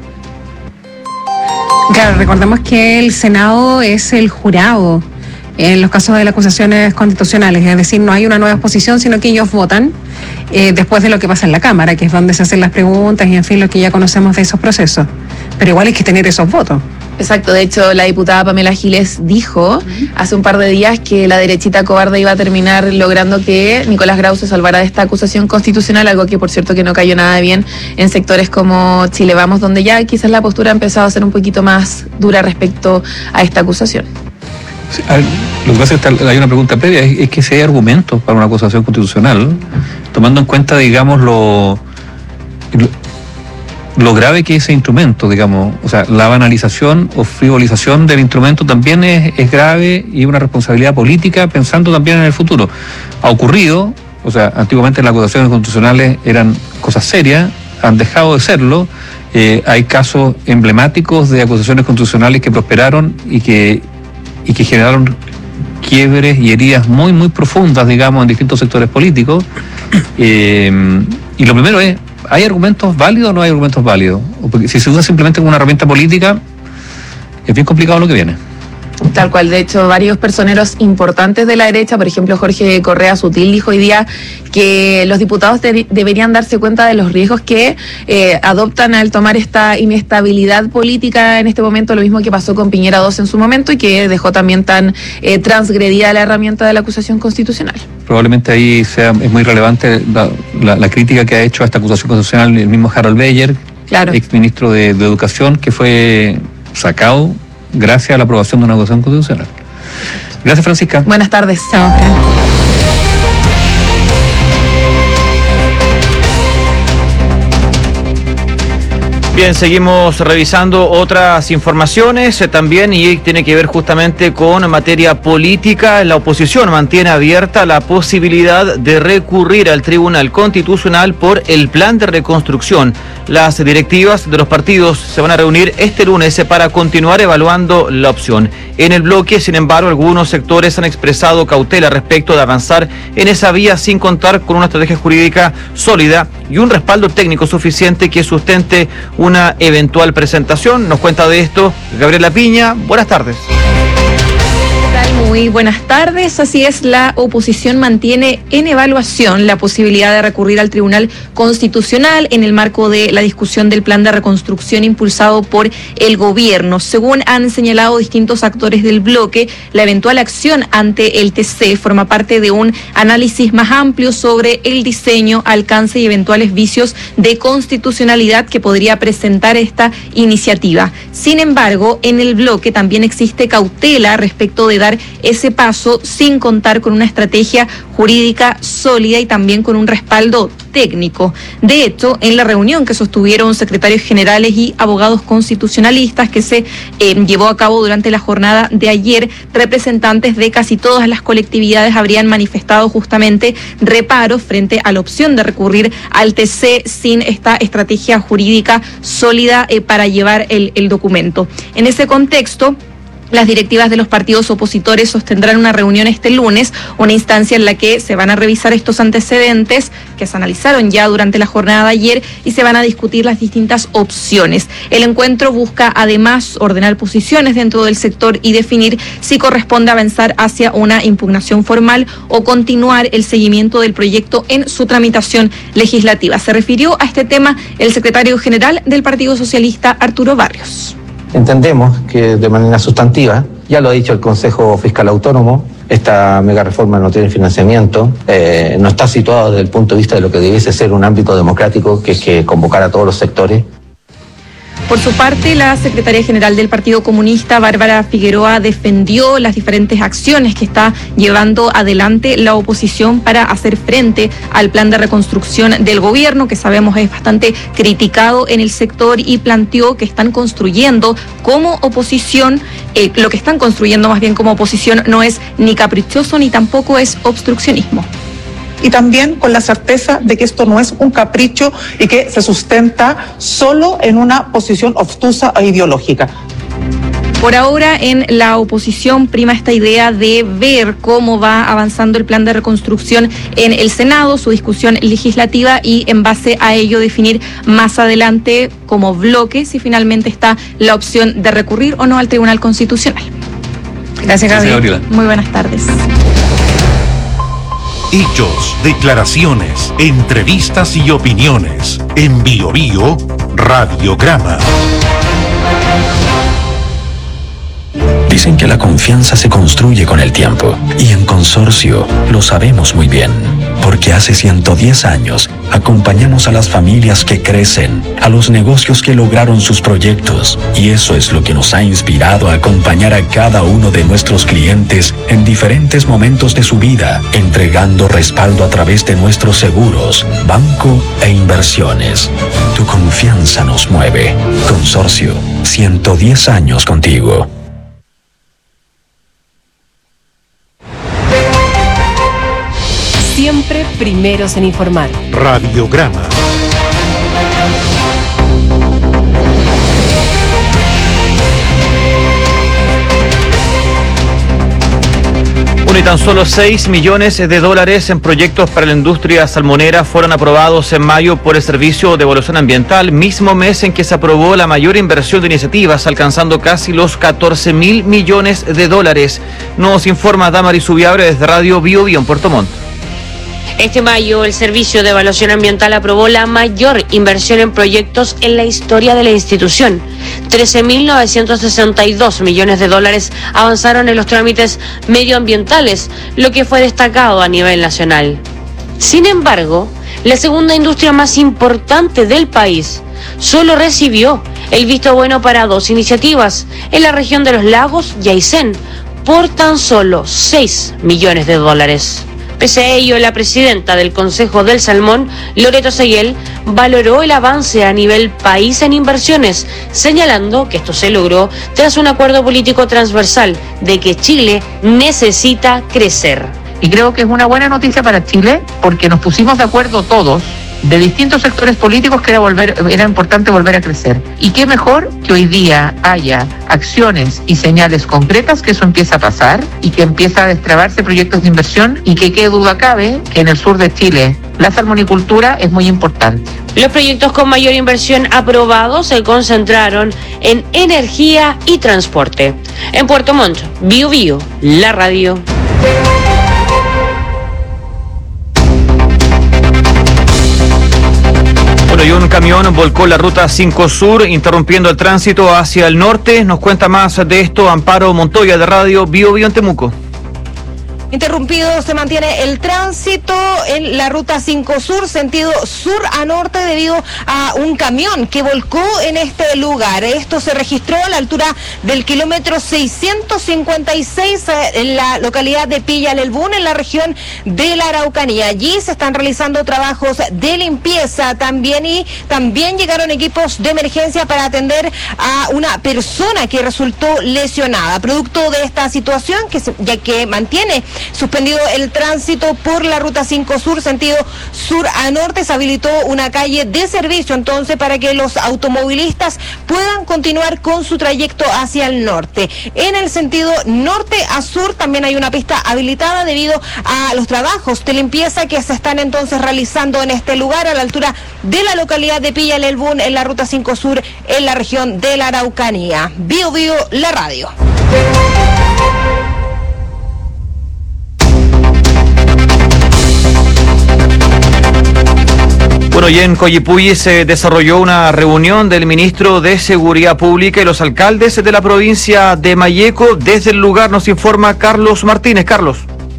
Claro, recordemos que el Senado es el jurado en los casos de las acusaciones constitucionales, es decir, no hay una nueva exposición, sino que ellos votan eh, después de lo que pasa en la Cámara, que es donde se hacen las preguntas y en fin, lo que ya conocemos de esos procesos. Pero igual hay que tener esos votos. Exacto, de hecho la diputada Pamela Giles dijo uh-huh. hace un par de días que la derechita cobarde iba a terminar logrando que Nicolás Grau se salvara de esta acusación constitucional, algo que por cierto que no cayó nada bien en sectores como Chile Vamos, donde ya quizás la postura ha empezado a ser un poquito más dura respecto a esta acusación. Sí, lo que pasa es que hay una pregunta previa, es, es que si hay argumentos para una acusación constitucional, tomando en cuenta, digamos, lo, lo, lo grave que es ese instrumento, digamos, o sea, la banalización o frivolización del instrumento también es, es grave y una responsabilidad política, pensando también en el futuro. Ha ocurrido, o sea, antiguamente las acusaciones constitucionales eran cosas serias, han dejado de serlo. Eh, hay casos emblemáticos de acusaciones constitucionales que prosperaron y que y que generaron quiebres y heridas muy, muy profundas, digamos, en distintos sectores políticos. Eh, y lo primero es, ¿hay argumentos válidos o no hay argumentos válidos? Porque si se usa simplemente como una herramienta política, es bien complicado lo que viene. Tal cual, de hecho, varios personeros importantes de la derecha, por ejemplo, Jorge Correa Sutil, dijo hoy día que los diputados de, deberían darse cuenta de los riesgos que eh, adoptan al tomar esta inestabilidad política en este momento, lo mismo que pasó con Piñera dos en su momento y que dejó también tan eh, transgredida la herramienta de la acusación constitucional. Probablemente ahí sea es muy relevante la, la, la crítica que ha hecho a esta acusación constitucional el mismo Harold Beyer, claro, exministro de, de Educación, que fue sacado gracias a la aprobación de una acusación constitucional. Gracias, Francisca. Buenas tardes. Chao. Bien, seguimos revisando otras informaciones eh, también y tiene que ver justamente con materia política. La oposición mantiene abierta la posibilidad de recurrir al Tribunal Constitucional por el plan de reconstrucción. Las directivas de los partidos se van a reunir este lunes para continuar evaluando la opción. En el bloque, sin embargo, algunos sectores han expresado cautela respecto de avanzar en esa vía sin contar con una estrategia jurídica sólida y un respaldo técnico suficiente que sustente una eventual presentación. Nos cuenta de esto Gabriela Piña. Buenas tardes. Muy buenas tardes. Así es, la oposición mantiene en evaluación la posibilidad de recurrir al Tribunal Constitucional en el marco de la discusión del plan de reconstrucción impulsado por el gobierno. Según han señalado distintos actores del bloque, la eventual acción ante el T C forma parte de un análisis más amplio sobre el diseño, alcance y eventuales vicios de constitucionalidad que podría presentar esta iniciativa. Sin embargo, en el bloque también existe cautela respecto de dar ese paso sin contar con una estrategia jurídica sólida y también con un respaldo técnico. De hecho, en la reunión que sostuvieron secretarios generales y abogados constitucionalistas que se eh, llevó a cabo durante la jornada de ayer, representantes de casi todas las colectividades habrían manifestado justamente reparos frente a la opción de recurrir al T C sin esta estrategia jurídica sólida eh, para llevar el, el documento. En ese contexto, las directivas de los partidos opositores sostendrán una reunión este lunes, una instancia en la que se van a revisar estos antecedentes que se analizaron ya durante la jornada de ayer y se van a discutir las distintas opciones. El encuentro busca además ordenar posiciones dentro del sector y definir si corresponde avanzar hacia una impugnación formal o continuar el seguimiento del proyecto en su tramitación legislativa. Se refirió a este tema el secretario general del Partido Socialista, Arturo Barrios. Entendemos que de manera sustantiva, ya lo ha dicho el Consejo Fiscal Autónomo, esta mega reforma no tiene financiamiento, eh, no está situado desde el punto de vista de lo que debiese ser un ámbito democrático, que es que convocar a todos los sectores. Por su parte, la secretaria general del Partido Comunista, Bárbara Figueroa, defendió las diferentes acciones que está llevando adelante la oposición para hacer frente al plan de reconstrucción del gobierno, que sabemos es bastante criticado en el sector, y planteó que están construyendo como oposición, eh, lo que están construyendo más bien como oposición no es ni caprichoso ni tampoco es obstruccionismo. Y también con la certeza de que esto no es un capricho y que se sustenta solo en una posición obtusa e ideológica. Por ahora, en la oposición prima esta idea de ver cómo va avanzando el plan de reconstrucción en el Senado, su discusión legislativa, y en base a ello definir más adelante como bloque si finalmente está la opción de recurrir o no al Tribunal Constitucional. Gracias, Gabriela. Muy buenas tardes. Hechos, declaraciones, entrevistas y opiniones. En Bio Bio, Radiograma. Dicen que la confianza se construye con el tiempo, y en Consorcio lo sabemos muy bien, porque hace ciento diez años acompañamos a las familias que crecen, a los negocios que lograron sus proyectos, y eso es lo que nos ha inspirado a acompañar a cada uno de nuestros clientes en diferentes momentos de su vida, entregando respaldo a través de nuestros seguros, banco e inversiones. Tu confianza nos mueve. Consorcio, ciento diez años contigo. Siempre primeros en informar. Radiograma. Bueno, y tan solo seis millones de dólares en proyectos para la industria salmonera fueron aprobados en mayo por el Servicio de Evaluación Ambiental, mismo mes en que se aprobó la mayor inversión de iniciativas, alcanzando casi los catorce mil millones de dólares. Nos informa Damaris Subiabre desde Radio Bio Bio en Puerto Montt. Este mayo, el Servicio de Evaluación Ambiental aprobó la mayor inversión en proyectos en la historia de la institución. trece mil novecientos sesenta y dos millones de dólares avanzaron en los trámites medioambientales, lo que fue destacado a nivel nacional. Sin embargo, la segunda industria más importante del país solo recibió el visto bueno para dos iniciativas en la región de los lagos y Aysén, por tan solo seis millones de dólares. Pese a ello, la presidenta del Consejo del Salmón, Loreto Seguel, valoró el avance a nivel país en inversiones, señalando que esto se logró tras un acuerdo político transversal de que Chile necesita crecer. Y creo que es una buena noticia para Chile porque nos pusimos de acuerdo todos, de distintos sectores políticos, que era, volver, era importante volver a crecer. Y qué mejor que hoy día haya acciones y señales concretas que eso empieza a pasar y que empieza a destrabarse proyectos de inversión, y que qué duda cabe que en el sur de Chile la salmonicultura es muy importante. Los proyectos con mayor inversión aprobados se concentraron en energía y transporte. En Puerto Montt, Bio Bio, la radio. Bueno, y un camión volcó la ruta cinco Sur, interrumpiendo el tránsito hacia el norte. Nos cuenta más de esto Amparo Montoya de Radio Bio Bio en Temuco. Interrumpido se mantiene el tránsito en la ruta cinco Sur, sentido sur a norte, debido a un camión que volcó en este lugar. Esto se registró a la altura del kilómetro seiscientos cincuenta y seis en la localidad de Pilla Lelbún, en la región de la Araucanía. Allí se están realizando trabajos de limpieza también, y también llegaron equipos de emergencia para atender a una persona que resultó lesionada. Producto de esta situación, que se, ya que mantiene suspendido el tránsito por la ruta cinco Sur, sentido sur a norte, se habilitó una calle de servicio entonces para que los automovilistas puedan continuar con su trayecto hacia el norte. En el sentido norte a sur también hay una pista habilitada debido a los trabajos de limpieza que se están entonces realizando en este lugar a la altura de la localidad de Pilla Lelbún, en la ruta cinco Sur, en la región de la Araucanía. Bio Bio, la radio. Bueno, y en Coyipulli se desarrolló una reunión del ministro de Seguridad Pública y los alcaldes de la provincia de Malleco. Desde el lugar nos informa Carlos Martínez. Carlos.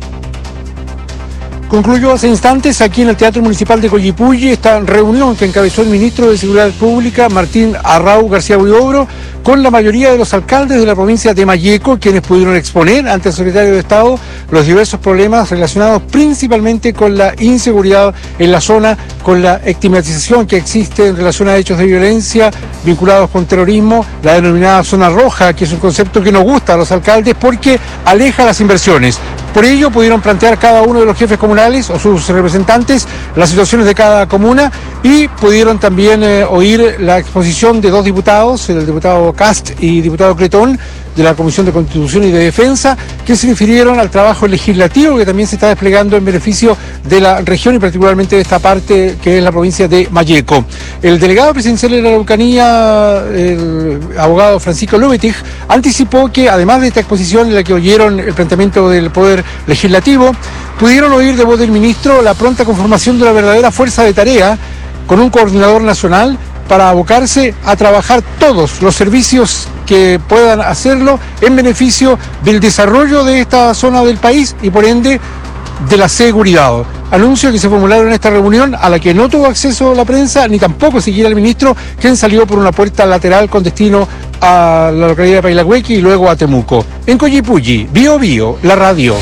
Concluyó hace instantes aquí en el Teatro Municipal de Coyipulli esta reunión que encabezó el ministro de Seguridad Pública, Martín Arrau García Huidobro, con la mayoría de los alcaldes de la provincia de Malleco, quienes pudieron exponer ante el secretario de Estado los diversos problemas relacionados principalmente con la inseguridad en la zona, con la estigmatización que existe en relación a hechos de violencia vinculados con terrorismo, la denominada zona roja, que es un concepto que nos gusta a los alcaldes porque aleja las inversiones. Por ello pudieron plantear cada uno de los jefes comunales o sus representantes las situaciones de cada comuna, y pudieron también eh, oír la exposición de dos diputados, el diputado Cast y diputado Cretón, de la Comisión de Constitución y de Defensa, que se refirieron al trabajo legislativo que también se está desplegando en beneficio de la región y particularmente de esta parte que es la provincia de Malleco. El delegado presidencial de la Araucanía, el abogado Francisco Lovetich, anticipó que además de esta exposición en la que oyeron el planteamiento del Poder Legislativo, pudieron oír de voz del ministro la pronta conformación de una verdadera fuerza de tarea con un coordinador nacional para abocarse a trabajar todos los servicios que puedan hacerlo en beneficio del desarrollo de esta zona del país y por ende de la seguridad. Anuncios que se formularon en esta reunión, a la que no tuvo acceso la prensa, ni tampoco siquiera el ministro, quien salió por una puerta lateral con destino a la localidad de Pailagüequi y luego a Temuco. En Coyipulli, Bio Bio, la radio.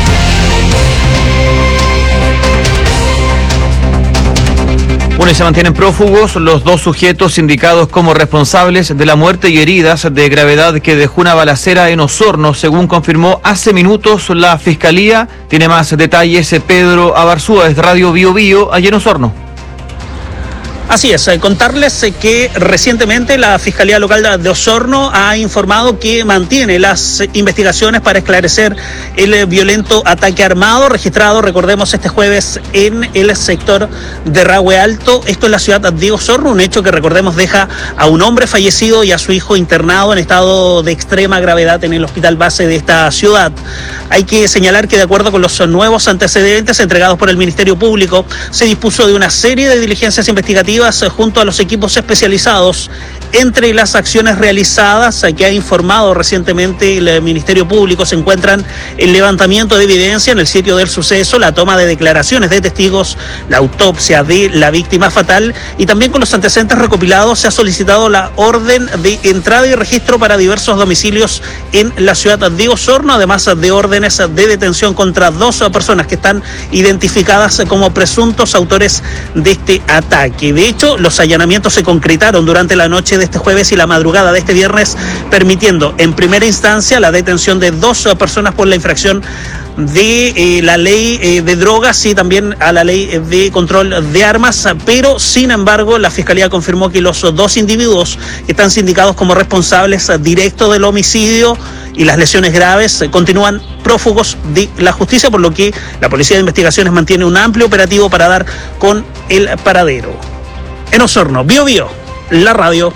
Bueno, y se mantienen prófugos los dos sujetos indicados como responsables de la muerte y heridas de gravedad que dejó una balacera en Osorno, según confirmó hace minutos la Fiscalía. Tiene más detalles Pedro Abarzúa, desde Radio Bio Bio, allí en Osorno. Así es, eh, contarles eh, que recientemente la Fiscalía Local de Osorno ha informado que mantiene las eh, investigaciones para esclarecer el eh, violento ataque armado registrado, recordemos, este jueves en el sector de Rahue Alto, esto en la ciudad de Osorno, un hecho que, recordemos, deja a un hombre fallecido y a su hijo internado en estado de extrema gravedad en el hospital base de esta ciudad. Hay que señalar que, de acuerdo con los nuevos antecedentes entregados por el Ministerio Público, se dispuso de una serie de diligencias investigativas junto a los equipos especializados. Entre las acciones realizadas que ha informado recientemente el Ministerio Público se encuentran el levantamiento de evidencia en el sitio del suceso, la toma de declaraciones de testigos, la autopsia de la víctima fatal, y también con los antecedentes recopilados se ha solicitado la orden de entrada y registro para diversos domicilios en la ciudad de Osorno, además de órdenes de detención contra dos personas que están identificadas como presuntos autores de este ataque. De hecho, los allanamientos se concretaron durante la noche de este jueves y la madrugada de este viernes, permitiendo en primera instancia la detención de dos personas por la infracción de eh, la ley eh, de drogas y también a la ley de control de armas, pero sin embargo la Fiscalía confirmó que los dos individuos que están sindicados como responsables directos del homicidio y las lesiones graves eh, continúan prófugos de la justicia, por lo que la Policía de Investigaciones mantiene un amplio operativo para dar con el paradero. En Osorno, Bio Bio, la radio.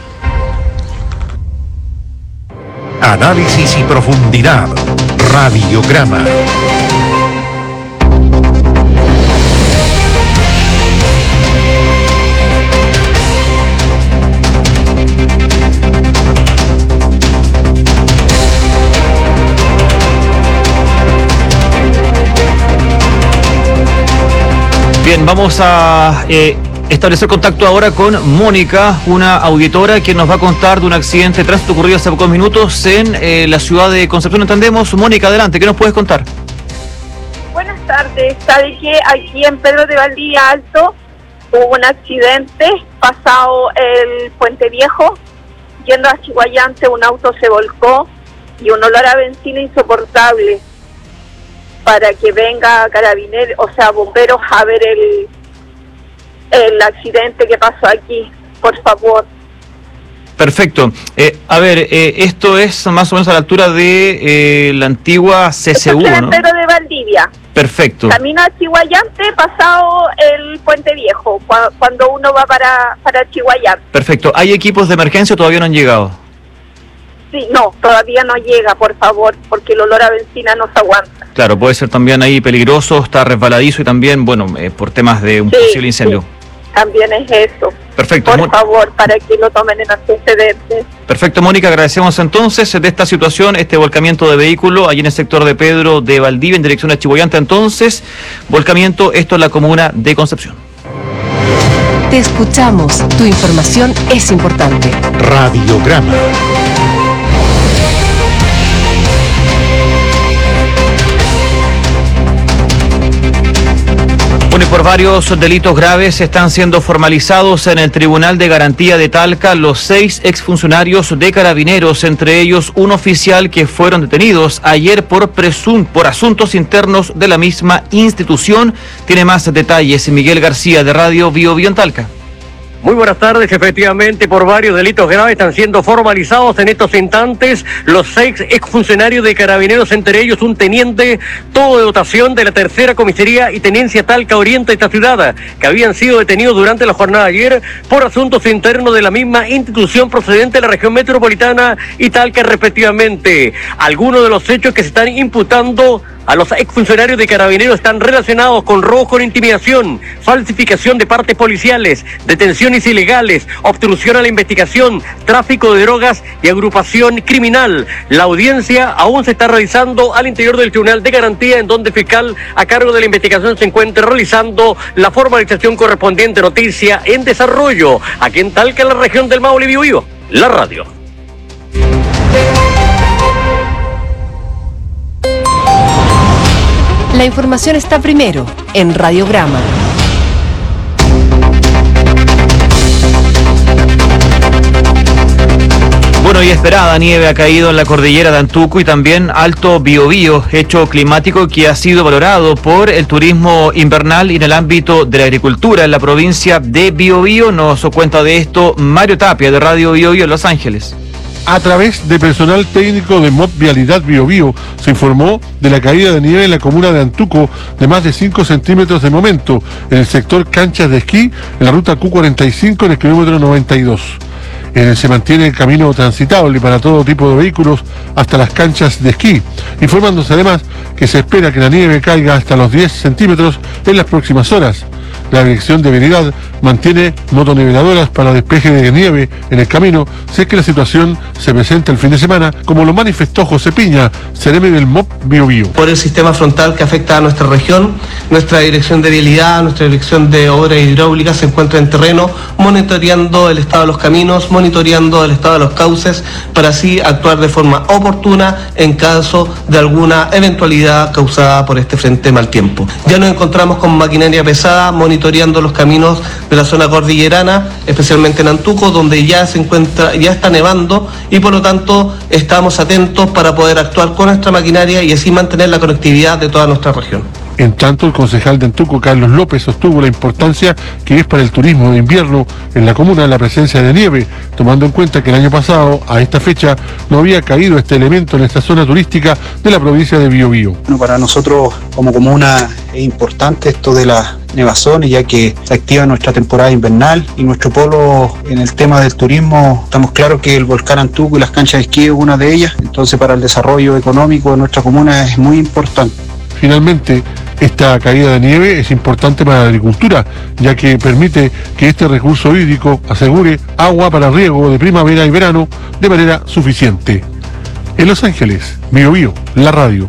Análisis y profundidad. Radiograma. Bien, vamos a eh, establecer contacto ahora con Mónica, una auditora que nos va a contar de un accidente de tránsito ocurrido hace pocos minutos en eh, la ciudad de Concepción, entendemos. Mónica, adelante, ¿qué nos puedes contar? Buenas tardes. Sabe que aquí en Pedro de Valdivia Alto hubo un accidente pasado el Puente Viejo, yendo a Chihuayante, un auto se volcó y un olor a benzina insoportable. Para que venga carabineros, o sea, bomberos a ver el el accidente que pasó aquí, por favor. Perfecto. Eh, a ver, eh, esto es más o menos a la altura de eh, la antigua C C U, Esto es ¿no? Pedro de Valdivia. Perfecto. Camino a Chihuayante, pasado el Puente Viejo, cua- cuando uno va para, para Chihuayante. Perfecto. ¿Hay equipos de emergencia o todavía no han llegado? Sí, no, todavía no llega, por favor, porque el olor a benzina no se aguanta. Claro, puede ser también ahí peligroso, está resbaladizo y también, bueno, eh, por temas de un Sí, posible incendio. sí. También es eso. Perfecto. Por Mon- favor, para que lo tomen en antecedentes. Perfecto, Mónica, agradecemos entonces de esta situación, este volcamiento de vehículo allí en el sector de Pedro de Valdivia en dirección a Chihuayante. Entonces, volcamiento, esto en la comuna de Concepción. Te escuchamos. Tu información es importante. Radiograma. Bueno, y por varios delitos graves están siendo formalizados en el Tribunal de Garantía de Talca los seis exfuncionarios de Carabineros, entre ellos un oficial que fueron detenidos ayer por presun- por asuntos internos de la misma institución. Tiene más detalles Miguel García de Radio Bio Bio en Talca. Muy buenas tardes. Efectivamente, por varios delitos graves están siendo formalizados en estos instantes los seis exfuncionarios de Carabineros, entre ellos un teniente, todo de dotación de la tercera comisaría y tenencia Talca Oriente de esta ciudad, que habían sido detenidos durante la jornada de ayer por asuntos internos de la misma institución procedente de la región metropolitana y Talca respectivamente. Algunos de los hechos que se están imputando a los exfuncionarios de Carabineros están relacionados con robo con intimidación, falsificación de partes policiales, detenciones ilegales, obstrucción a la investigación, tráfico de drogas y agrupación criminal. La audiencia aún se está realizando al interior del Tribunal de Garantía, en donde el fiscal a cargo de la investigación se encuentra realizando la formalización correspondiente. Noticia en desarrollo aquí en Talca, en la región del Maule. Bio Bio, la radio. La información está primero en Radiograma. Bueno, Bueno, y esperada nieve ha caído en la cordillera de Antuco y también Alto Biobío, hecho climático que ha sido valorado por el turismo invernal y en el ámbito de la agricultura en la provincia de Biobío. Nos cuenta de esto Mario Tapia de Radio Biobío en Los Ángeles. A través de personal técnico de Mod Vialidad Biobío se informó de la caída de nieve en la comuna de Antuco de más de cinco centímetros de momento en el sector canchas de esquí en la ruta Q cuarenta y cinco en el kilómetro noventa y dos. Eh, se mantiene el camino transitable para todo tipo de vehículos hasta las canchas de esquí, informándose además que se espera que la nieve caiga hasta los diez centímetros en las próximas horas. La Dirección de Vialidad mantiene motoniveladoras para despeje de nieve en el camino si es que la situación se presenta el fin de semana, como lo manifestó José Piña, seremi del M O P Biobío. Por el sistema frontal que afecta a nuestra región, nuestra Dirección de Vialidad, nuestra Dirección de Obras Hidráulicas se encuentra en terreno monitoreando el estado de los caminos, monitoreando el estado de los cauces, para así actuar de forma oportuna en caso de alguna eventualidad causada por este frente mal tiempo. Ya nos encontramos con maquinaria pesada, monitoreando los caminos de la zona cordillerana, especialmente en Antuco, donde ya se encuentra, ya está nevando y por lo tanto estamos atentos para poder actuar con nuestra maquinaria y así mantener la conectividad de toda nuestra región. En tanto, el concejal de Antuco, Carlos López, sostuvo la importancia que es para el turismo de invierno en la comuna la presencia de nieve, tomando en cuenta que el año pasado, a esta fecha, no había caído este elemento en esta zona turística de la provincia de Biobío. Bueno, para nosotros como comuna es importante esto de las nevazones, ya que se activa nuestra temporada invernal y nuestro polo en el tema del turismo. Estamos claros que el volcán Antuco y las canchas de esquí es una de ellas, entonces para el desarrollo económico de nuestra comuna es muy importante. Finalmente, esta caída de nieve es importante para la agricultura, ya que permite que este recurso hídrico asegure agua para riego de primavera y verano de manera suficiente. En Los Ángeles, Biobío, la radio.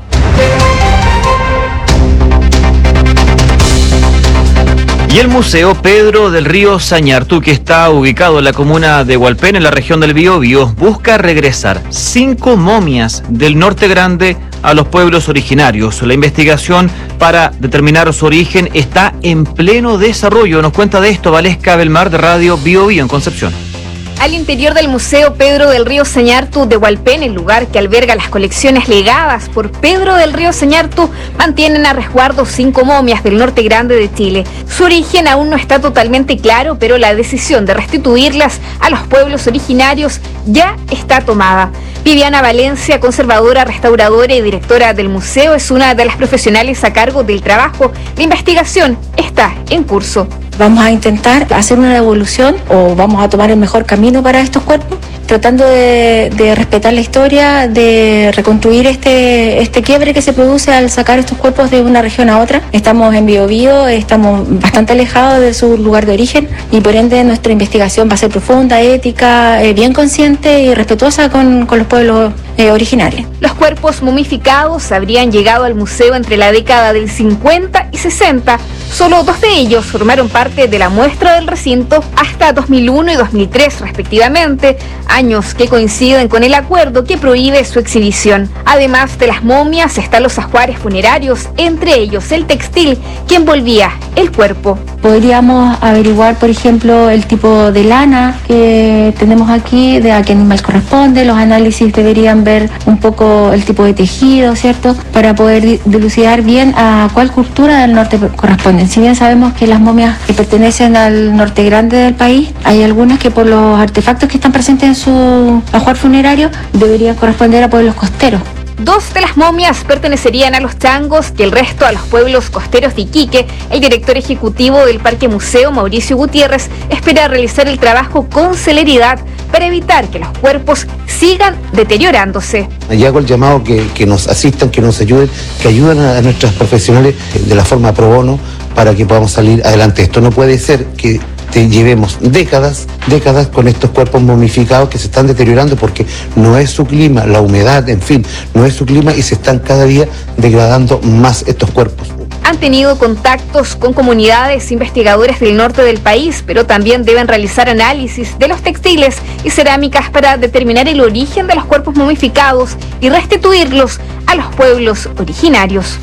Y el Museo Pedro del Río Sañartu, que está ubicado en la comuna de Hualpén, en la región del Biobío, busca regresar cinco momias del Norte Grande a los pueblos originarios. La investigación para determinar su origen está en pleno desarrollo. Nos cuenta de esto Valesca Belmar de Radio Biobío en Concepción. Al interior del Museo Pedro del Río Sañartu de Hualpén, el lugar que alberga las colecciones legadas por Pedro del Río Sañartu, mantienen a resguardo cinco momias del Norte Grande de Chile. Su origen aún no está totalmente claro, pero la decisión de restituirlas a los pueblos originarios ya está tomada. Viviana Valencia, conservadora, restauradora y directora del museo, es una de las profesionales a cargo del trabajo. La investigación está en curso. Vamos a intentar hacer una devolución o vamos a tomar el mejor camino para estos cuerpos, tratando de, de respetar la historia, de reconstruir este, este quiebre que se produce al sacar estos cuerpos de una región a otra. Estamos en Biobío, estamos bastante alejados de su lugar de origen y por ende nuestra investigación va a ser profunda, ética, eh, bien consciente y respetuosa con, con los pueblos eh, originarios. Los cuerpos momificados habrían llegado al museo entre la década del cincuenta y sesenta. Solo dos de ellos formaron parte de la muestra del recinto hasta dos mil uno y dos mil tres respectivamente, años que coinciden con el acuerdo que prohíbe su exhibición. Además de las momias están los ajuares funerarios, entre ellos el textil que envolvía el cuerpo. Podríamos averiguar, por ejemplo, el tipo de lana que tenemos aquí, de a qué animal corresponde. Los análisis deberían ver un poco el tipo de tejido, ¿cierto? Para poder dilucidar bien a cuál cultura del norte corresponde. Si bien sabemos que las momias que pertenecen al norte grande del país, hay algunas que por los artefactos que están presentes en su ajuar funerario deberían corresponder a pueblos costeros. Dos de las momias pertenecerían a los changos y el resto a los pueblos costeros de Iquique. El director ejecutivo del Parque Museo, Mauricio Gutiérrez, espera realizar el trabajo con celeridad para evitar que los cuerpos sigan deteriorándose. Y hago el llamado que, que nos asistan, que nos ayuden, que ayuden a, a nuestros profesionales de la forma pro bono para que podamos salir adelante. Esto no puede ser que te llevemos décadas, décadas con estos cuerpos momificados que se están deteriorando porque no es su clima, la humedad, en fin, no es su clima y se están cada día degradando más estos cuerpos. Han tenido contactos con comunidades investigadoras del norte del país, pero también deben realizar análisis de los textiles y cerámicas para determinar el origen de los cuerpos momificados y restituirlos a los pueblos originarios.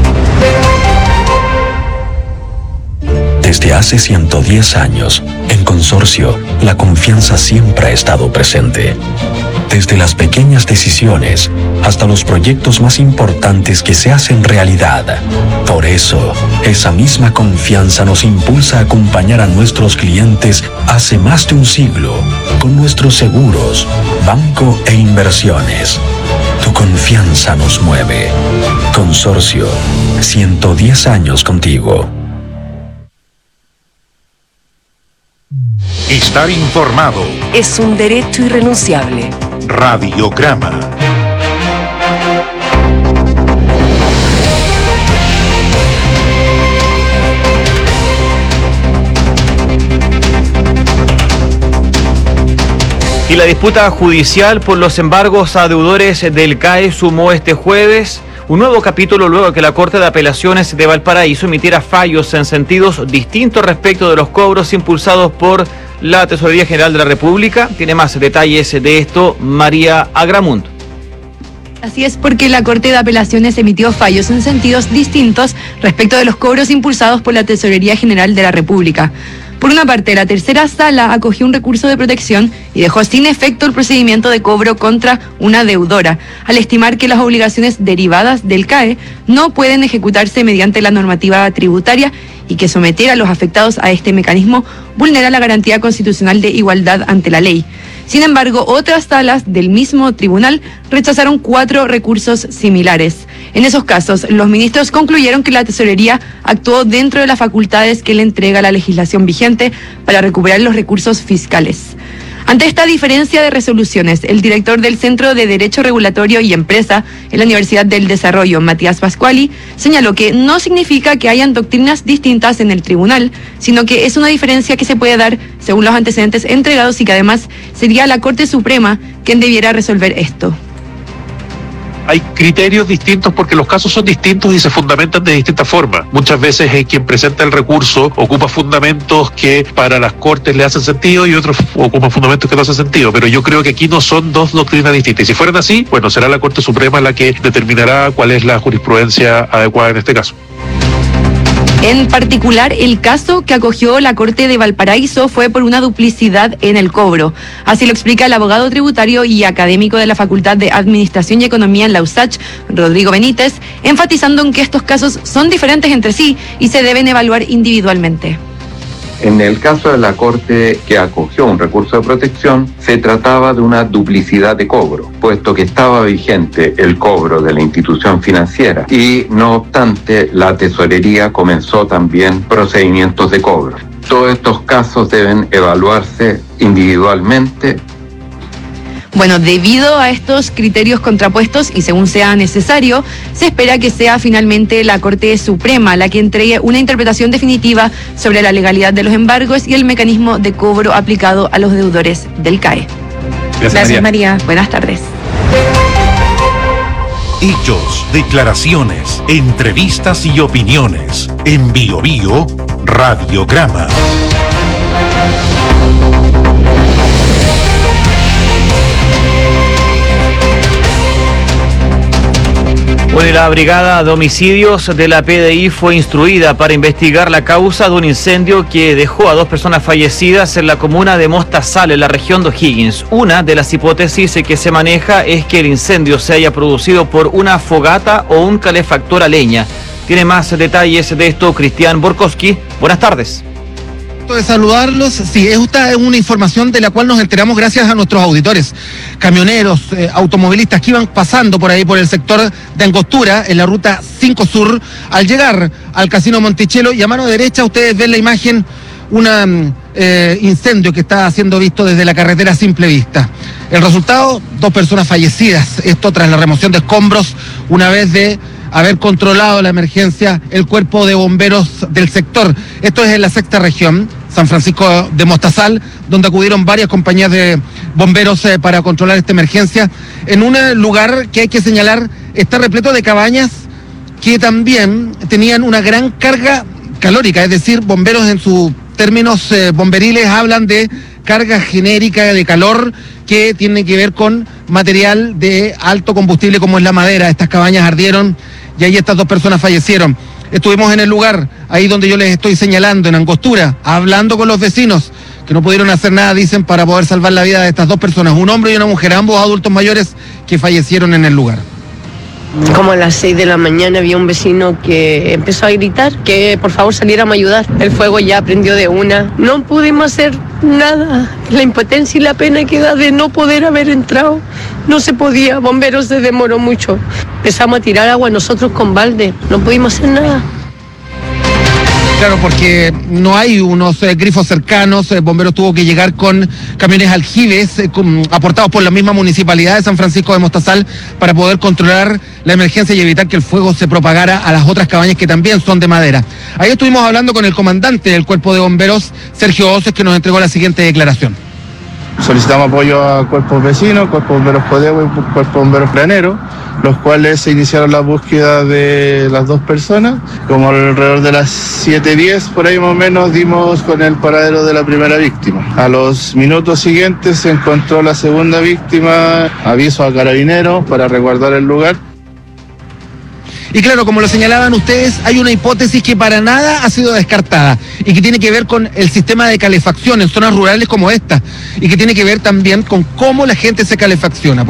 Desde hace ciento diez años, en Consorcio, la confianza siempre ha estado presente. desde las pequeñas decisiones hasta los proyectos más importantes que se hacen realidad. Por eso, esa misma confianza nos impulsa a acompañar a nuestros clientes hace más de un siglo con nuestros seguros, banco e inversiones. Tu confianza nos mueve. Consorcio, ciento diez años contigo. Estar informado. Es un derecho irrenunciable. Radiograma. Y la disputa judicial por los embargos a deudores del C A E sumó este jueves un nuevo capítulo luego que la Corte de Apelaciones de Valparaíso emitiera fallos en sentidos distintos respecto de los cobros impulsados por la Tesorería General de la República. Tiene más detalles de esto María Agramunt. Así es, porque la Corte de Apelaciones emitió fallos en sentidos distintos respecto de los cobros impulsados por la Tesorería General de la República. Por una parte, la tercera sala acogió un recurso de protección y dejó sin efecto el procedimiento de cobro contra una deudora, al estimar que las obligaciones derivadas del C A E no pueden ejecutarse mediante la normativa tributaria y que someter a los afectados a este mecanismo vulnera la garantía constitucional de igualdad ante la ley. Sin embargo, otras salas del mismo tribunal rechazaron cuatro recursos similares. En esos casos, los ministros concluyeron que la tesorería actuó dentro de las facultades que le entrega la legislación vigente para recuperar los recursos fiscales. Ante esta diferencia de resoluciones, el director del Centro de Derecho Regulatorio y Empresa en la Universidad del Desarrollo, Matías Pascuali, señaló que no significa que hayan doctrinas distintas en el tribunal, sino que es una diferencia que se puede dar según los antecedentes entregados y que además sería la Corte Suprema quien debiera resolver esto. Hay criterios distintos porque los casos son distintos y se fundamentan de distintas formas. Muchas veces eh, quien presenta el recurso ocupa fundamentos que para las cortes le hacen sentido y otros ocupan fundamentos que no hacen sentido, pero yo creo que aquí no son dos doctrinas distintas. Y si fueran así, bueno, será la Corte Suprema la que determinará cuál es la jurisprudencia adecuada en este caso. En particular, el caso que acogió la Corte de Valparaíso fue por una duplicidad en el cobro. Así lo explica el abogado tributario y académico de la Facultad de Administración y Economía en la U S A C H, Rodrigo Benítez, enfatizando en que estos casos son diferentes entre sí y se deben evaluar individualmente. En el caso de la Corte que acogió un recurso de protección, se trataba de una duplicidad de cobro, puesto que estaba vigente el cobro de la institución financiera y, no obstante, la tesorería comenzó también procedimientos de cobro. Todos estos casos deben evaluarse individualmente. Bueno, debido a estos criterios contrapuestos y según sea necesario, se espera que sea finalmente la Corte Suprema la que entregue una interpretación definitiva sobre la legalidad de los embargos y el mecanismo de cobro aplicado a los deudores del C A E. Gracias, Gracias María. María. Buenas tardes. Hechos, declaraciones, entrevistas y opiniones. En Bio Bio, Radiograma. Bueno, y la Brigada de Homicidios de la P D I fue instruida para investigar la causa de un incendio que dejó a dos personas fallecidas en la comuna de Mostazal, en la región de O'Higgins. Una de las hipótesis que se maneja es que el incendio se haya producido por una fogata o un calefactor a leña. Tiene más detalles de esto Cristian Borkowski. Buenas tardes. De saludarlos, sí, es una información de la cual nos enteramos gracias a nuestros auditores, camioneros, eh, automovilistas que iban pasando por ahí por el sector de Angostura, en la ruta cinco Sur, al llegar al Casino Monticello, y a mano derecha ustedes ven la imagen, un eh, incendio que está siendo visto desde la carretera a simple vista. El resultado, dos personas fallecidas, esto tras la remoción de escombros, una vez de haber controlado la emergencia el cuerpo de bomberos del sector. Esto es en la sexta región, San Francisco de Mostazal, donde acudieron varias compañías de bomberos eh, para controlar esta emergencia, en un lugar que hay que señalar está repleto de cabañas que también tenían una gran carga calórica, es decir, bomberos en sus términos eh, bomberiles hablan de carga genérica de calor que tiene que ver con material de alto combustible como es la madera. Estas cabañas ardieron y ahí estas dos personas fallecieron. Estuvimos en el lugar, ahí donde yo les estoy señalando, en Angostura, hablando con los vecinos que no pudieron hacer nada, dicen, para poder salvar la vida de estas dos personas, un hombre y una mujer, ambos adultos mayores que fallecieron en el lugar. Como a las seis de la mañana había un vecino que empezó a gritar que por favor saliéramos a ayudar. El fuego ya prendió de una. No pudimos hacer nada. La impotencia y la pena que da de no poder haber entrado. No se podía. Bomberos se demoró mucho. Empezamos a tirar agua nosotros con balde. No pudimos hacer nada. Claro, porque no hay unos eh, grifos cercanos. El bombero tuvo que llegar con camiones aljibes eh, con, aportados por la misma municipalidad de San Francisco de Mostazal para poder controlar la emergencia y evitar que el fuego se propagara a las otras cabañas que también son de madera. Ahí estuvimos hablando con el comandante del cuerpo de bomberos, Sergio Oces, que nos entregó la siguiente declaración. Solicitamos apoyo a cuerpos vecinos, cuerpos bomberos Codevo y cuerpos bomberos Granero, los cuales se iniciaron la búsqueda de las dos personas. Como alrededor de las siete diez, por ahí más o menos, dimos con el paradero de la primera víctima. A los minutos siguientes se encontró la segunda víctima, aviso a carabineros para resguardar el lugar. Y claro, como lo señalaban ustedes, hay una hipótesis que para nada ha sido descartada y que tiene que ver con el sistema de calefacción en zonas rurales como esta y que tiene que ver también con cómo la gente se calefacciona.